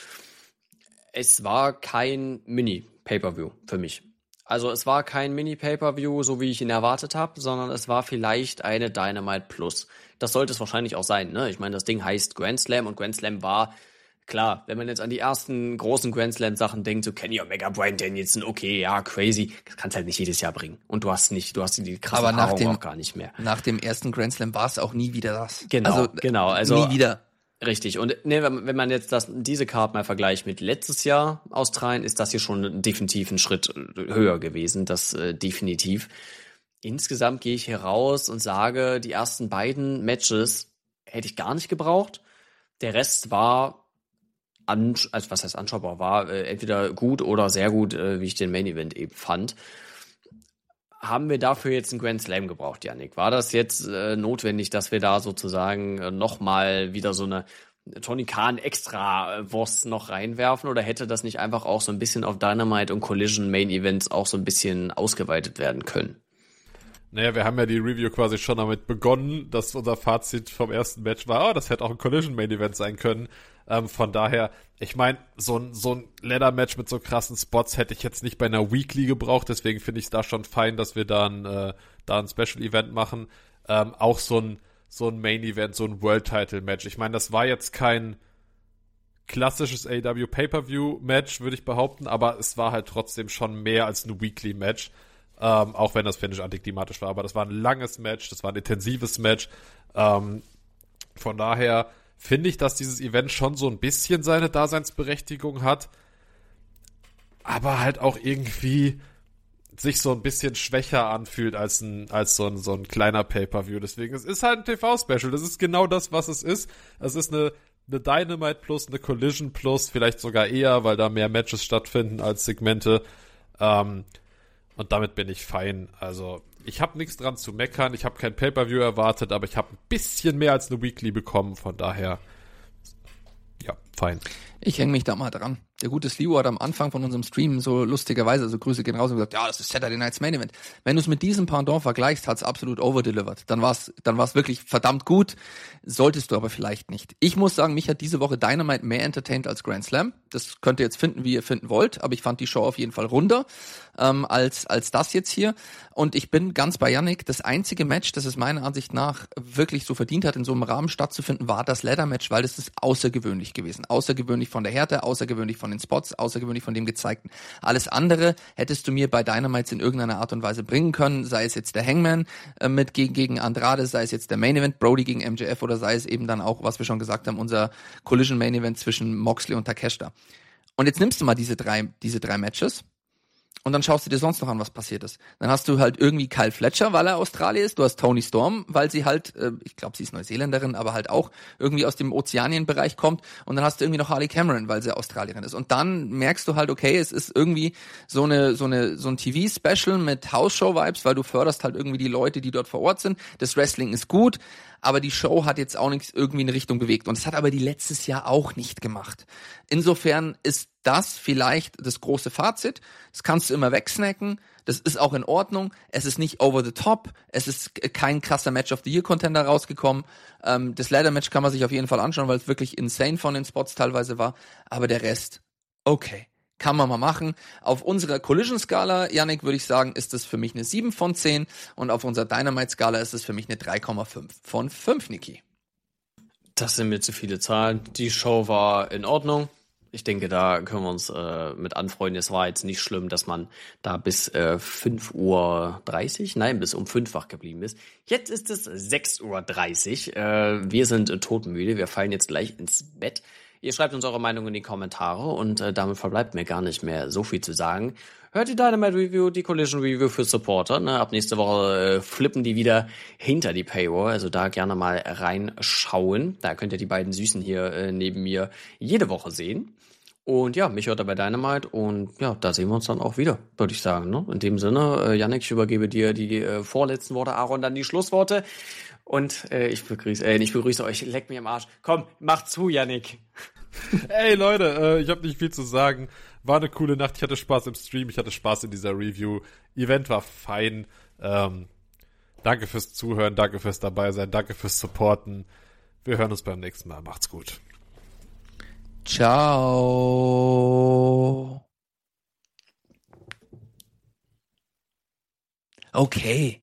es war kein Mini-Pay-Per-View für mich. Also es war kein Mini-Pay-Per-View, so wie ich ihn erwartet habe, sondern es war vielleicht eine Dynamite Plus. Das sollte es wahrscheinlich auch sein, ne? Ich meine, das Ding heißt Grand Slam und Grand Slam war, klar, wenn man jetzt an die ersten großen Grand Slam-Sachen denkt, so Kenny Omega, Bryan Danielson, okay, ja, crazy, das kannst du halt nicht jedes Jahr bringen. Und du hast nicht, du hast die krasse Aber nach Paarung dem, auch gar nicht mehr. Nach dem ersten Grand Slam war es auch nie wieder das. Genau, also, genau. Also nie wieder. Richtig. Und ne, wenn man jetzt das, diese Card mal vergleicht mit letztes Jahr Australien, ist das hier schon definitiv ein Schritt höher gewesen. Das äh, definitiv. Insgesamt gehe ich hier raus und sage, die ersten beiden Matches hätte ich gar nicht gebraucht. Der Rest war, an, also was heißt anschaubar, war äh, entweder gut oder sehr gut, äh, wie ich den Main Event eben fand. Haben wir dafür jetzt einen Grand Slam gebraucht, Yannick? War das jetzt äh, notwendig, dass wir da sozusagen äh, nochmal wieder so eine Tony Khan extra äh, Wurst noch reinwerfen oder hätte das nicht einfach auch so ein bisschen auf Dynamite und Collision Main Events auch so ein bisschen ausgeweitet werden können? Naja, wir haben ja die Review quasi schon damit begonnen, dass unser Fazit vom ersten Match war, oh, das hätte auch ein Collision Main Event sein können. Ähm, von daher, ich meine, so ein, so ein Ladder-Match mit so krassen Spots hätte ich jetzt nicht bei einer Weekly gebraucht, deswegen finde ich es da schon fein, dass wir da ein, äh, da ein Special-Event machen. Ähm, auch so ein, so ein Main-Event, so ein World-Title-Match. Ich meine, das war jetzt kein klassisches A E W Pay-Per-View-Match, würde ich behaupten, aber es war halt trotzdem schon mehr als ein Weekly-Match. Ähm, auch wenn das Finish antiklimatisch war, aber das war ein langes Match, das war ein intensives Match. Ähm, von daher finde ich, dass dieses Event schon so ein bisschen seine Daseinsberechtigung hat, aber halt auch irgendwie sich so ein bisschen schwächer anfühlt als ein als so ein so ein kleiner Pay-Per-View. Deswegen, es ist halt ein T V-Special. Das ist genau das, was es ist. Es ist eine eine Dynamite Plus, eine Collision Plus, vielleicht sogar eher, weil da mehr Matches stattfinden als Segmente. Ähm, Und damit bin ich fein. Also, ich habe nichts dran zu meckern. Ich habe kein Pay-Per-View erwartet, aber ich habe ein bisschen mehr als eine Weekly bekommen. Von daher, ja, fein. Ich hänge mich da mal dran. Der gute Sliwa hat am Anfang von unserem Stream so lustigerweise, also Grüße gehen raus, und gesagt, ja, das ist Saturday Night's Main Event. Wenn du es mit diesem Pendant vergleichst, hat es absolut overdelivered. Dann war es dann war's wirklich verdammt gut. Solltest du aber vielleicht nicht. Ich muss sagen, mich hat diese Woche Dynamite mehr entertained als Grand Slam. Das könnt ihr jetzt finden, wie ihr finden wollt, aber ich fand die Show auf jeden Fall runder ähm, als als das jetzt hier. Und ich bin ganz bei Yannick. Das einzige Match, das es meiner Ansicht nach wirklich so verdient hat, in so einem Rahmen stattzufinden, war das Ladder-Match, weil das ist außergewöhnlich gewesen. Außergewöhnlich von der Härte, außergewöhnlich von den Spots, außergewöhnlich von dem Gezeigten. Alles andere hättest du mir bei Dynamite in irgendeiner Art und Weise bringen können, sei es jetzt der Hangman äh, mit gegen, gegen Andrade, sei es jetzt der Main Event, Brody gegen M J F oder sei es eben dann auch, was wir schon gesagt haben, unser Collision Main Event zwischen Moxley und Takeshita. Und jetzt nimmst du mal diese drei, diese drei Matches und dann schaust du dir sonst noch an, was passiert ist. Dann hast du halt irgendwie Kyle Fletcher, weil er Australier ist. Du hast Toni Storm, weil sie halt, äh, ich glaube, sie ist Neuseeländerin, aber halt auch irgendwie aus dem Ozeanienbereich kommt. Und dann hast du irgendwie noch Harley Cameron, weil sie Australierin ist. Und dann merkst du halt, okay, es ist irgendwie so eine, so eine, so ein T V-Special mit House-Show-Vibes, weil du förderst halt irgendwie die Leute, die dort vor Ort sind. Das Wrestling ist gut, aber die Show hat jetzt auch nichts irgendwie in eine Richtung bewegt. Und das hat aber die letztes Jahr auch nicht gemacht. Insofern ist das vielleicht das große Fazit. Das kannst du immer wegsnacken. Das ist auch in Ordnung. Es ist nicht over the top. Es ist kein krasser Match of the Year Contender rausgekommen. Ähm, das Ladder Match kann man sich auf jeden Fall anschauen, weil es wirklich insane von den Spots teilweise war. Aber der Rest, okay. Kann man mal machen. Auf unserer Collision-Skala, Yannick, würde ich sagen, ist das für mich eine sieben von zehn und auf unserer Dynamite-Skala ist es für mich eine drei Komma fünf von fünf, Niki. Das sind mir zu viele Zahlen. Die Show war in Ordnung. Ich denke, da können wir uns äh, mit anfreunden. Es war jetzt nicht schlimm, dass man da bis äh, fünf Uhr dreißig, nein, bis um fünf wach geblieben ist. Jetzt ist es sechs Uhr dreißig. Äh, wir sind äh, todmüde. Wir fallen jetzt gleich ins Bett. Ihr schreibt uns eure Meinung in die Kommentare und äh, damit verbleibt mir gar nicht mehr so viel zu sagen. Hört die Dynamite Review, die Collision Review für Supporter. Ne? Ab nächste Woche äh, flippen die wieder hinter die Paywall. Also da gerne mal reinschauen. Da könnt ihr die beiden Süßen hier äh, neben mir jede Woche sehen. Und ja, mich hört er bei Dynamite und ja, da sehen wir uns dann auch wieder, würde ich sagen. Ne? In dem Sinne, äh, Yannick, ich übergebe dir die äh, vorletzten Worte, Aaron dann die Schlussworte. Und äh, ich begrüße, äh, ich begrüße euch, leckt mir am Arsch. Komm, mach zu, Yannick. Ey Leute, äh, ich habe nicht viel zu sagen. War eine coole Nacht, ich hatte Spaß im Stream, ich hatte Spaß in dieser Review. Event war fein. Ähm, danke fürs Zuhören, danke fürs dabei sein, danke fürs Supporten. Wir hören uns beim nächsten Mal. Macht's gut. Ciao. Okay.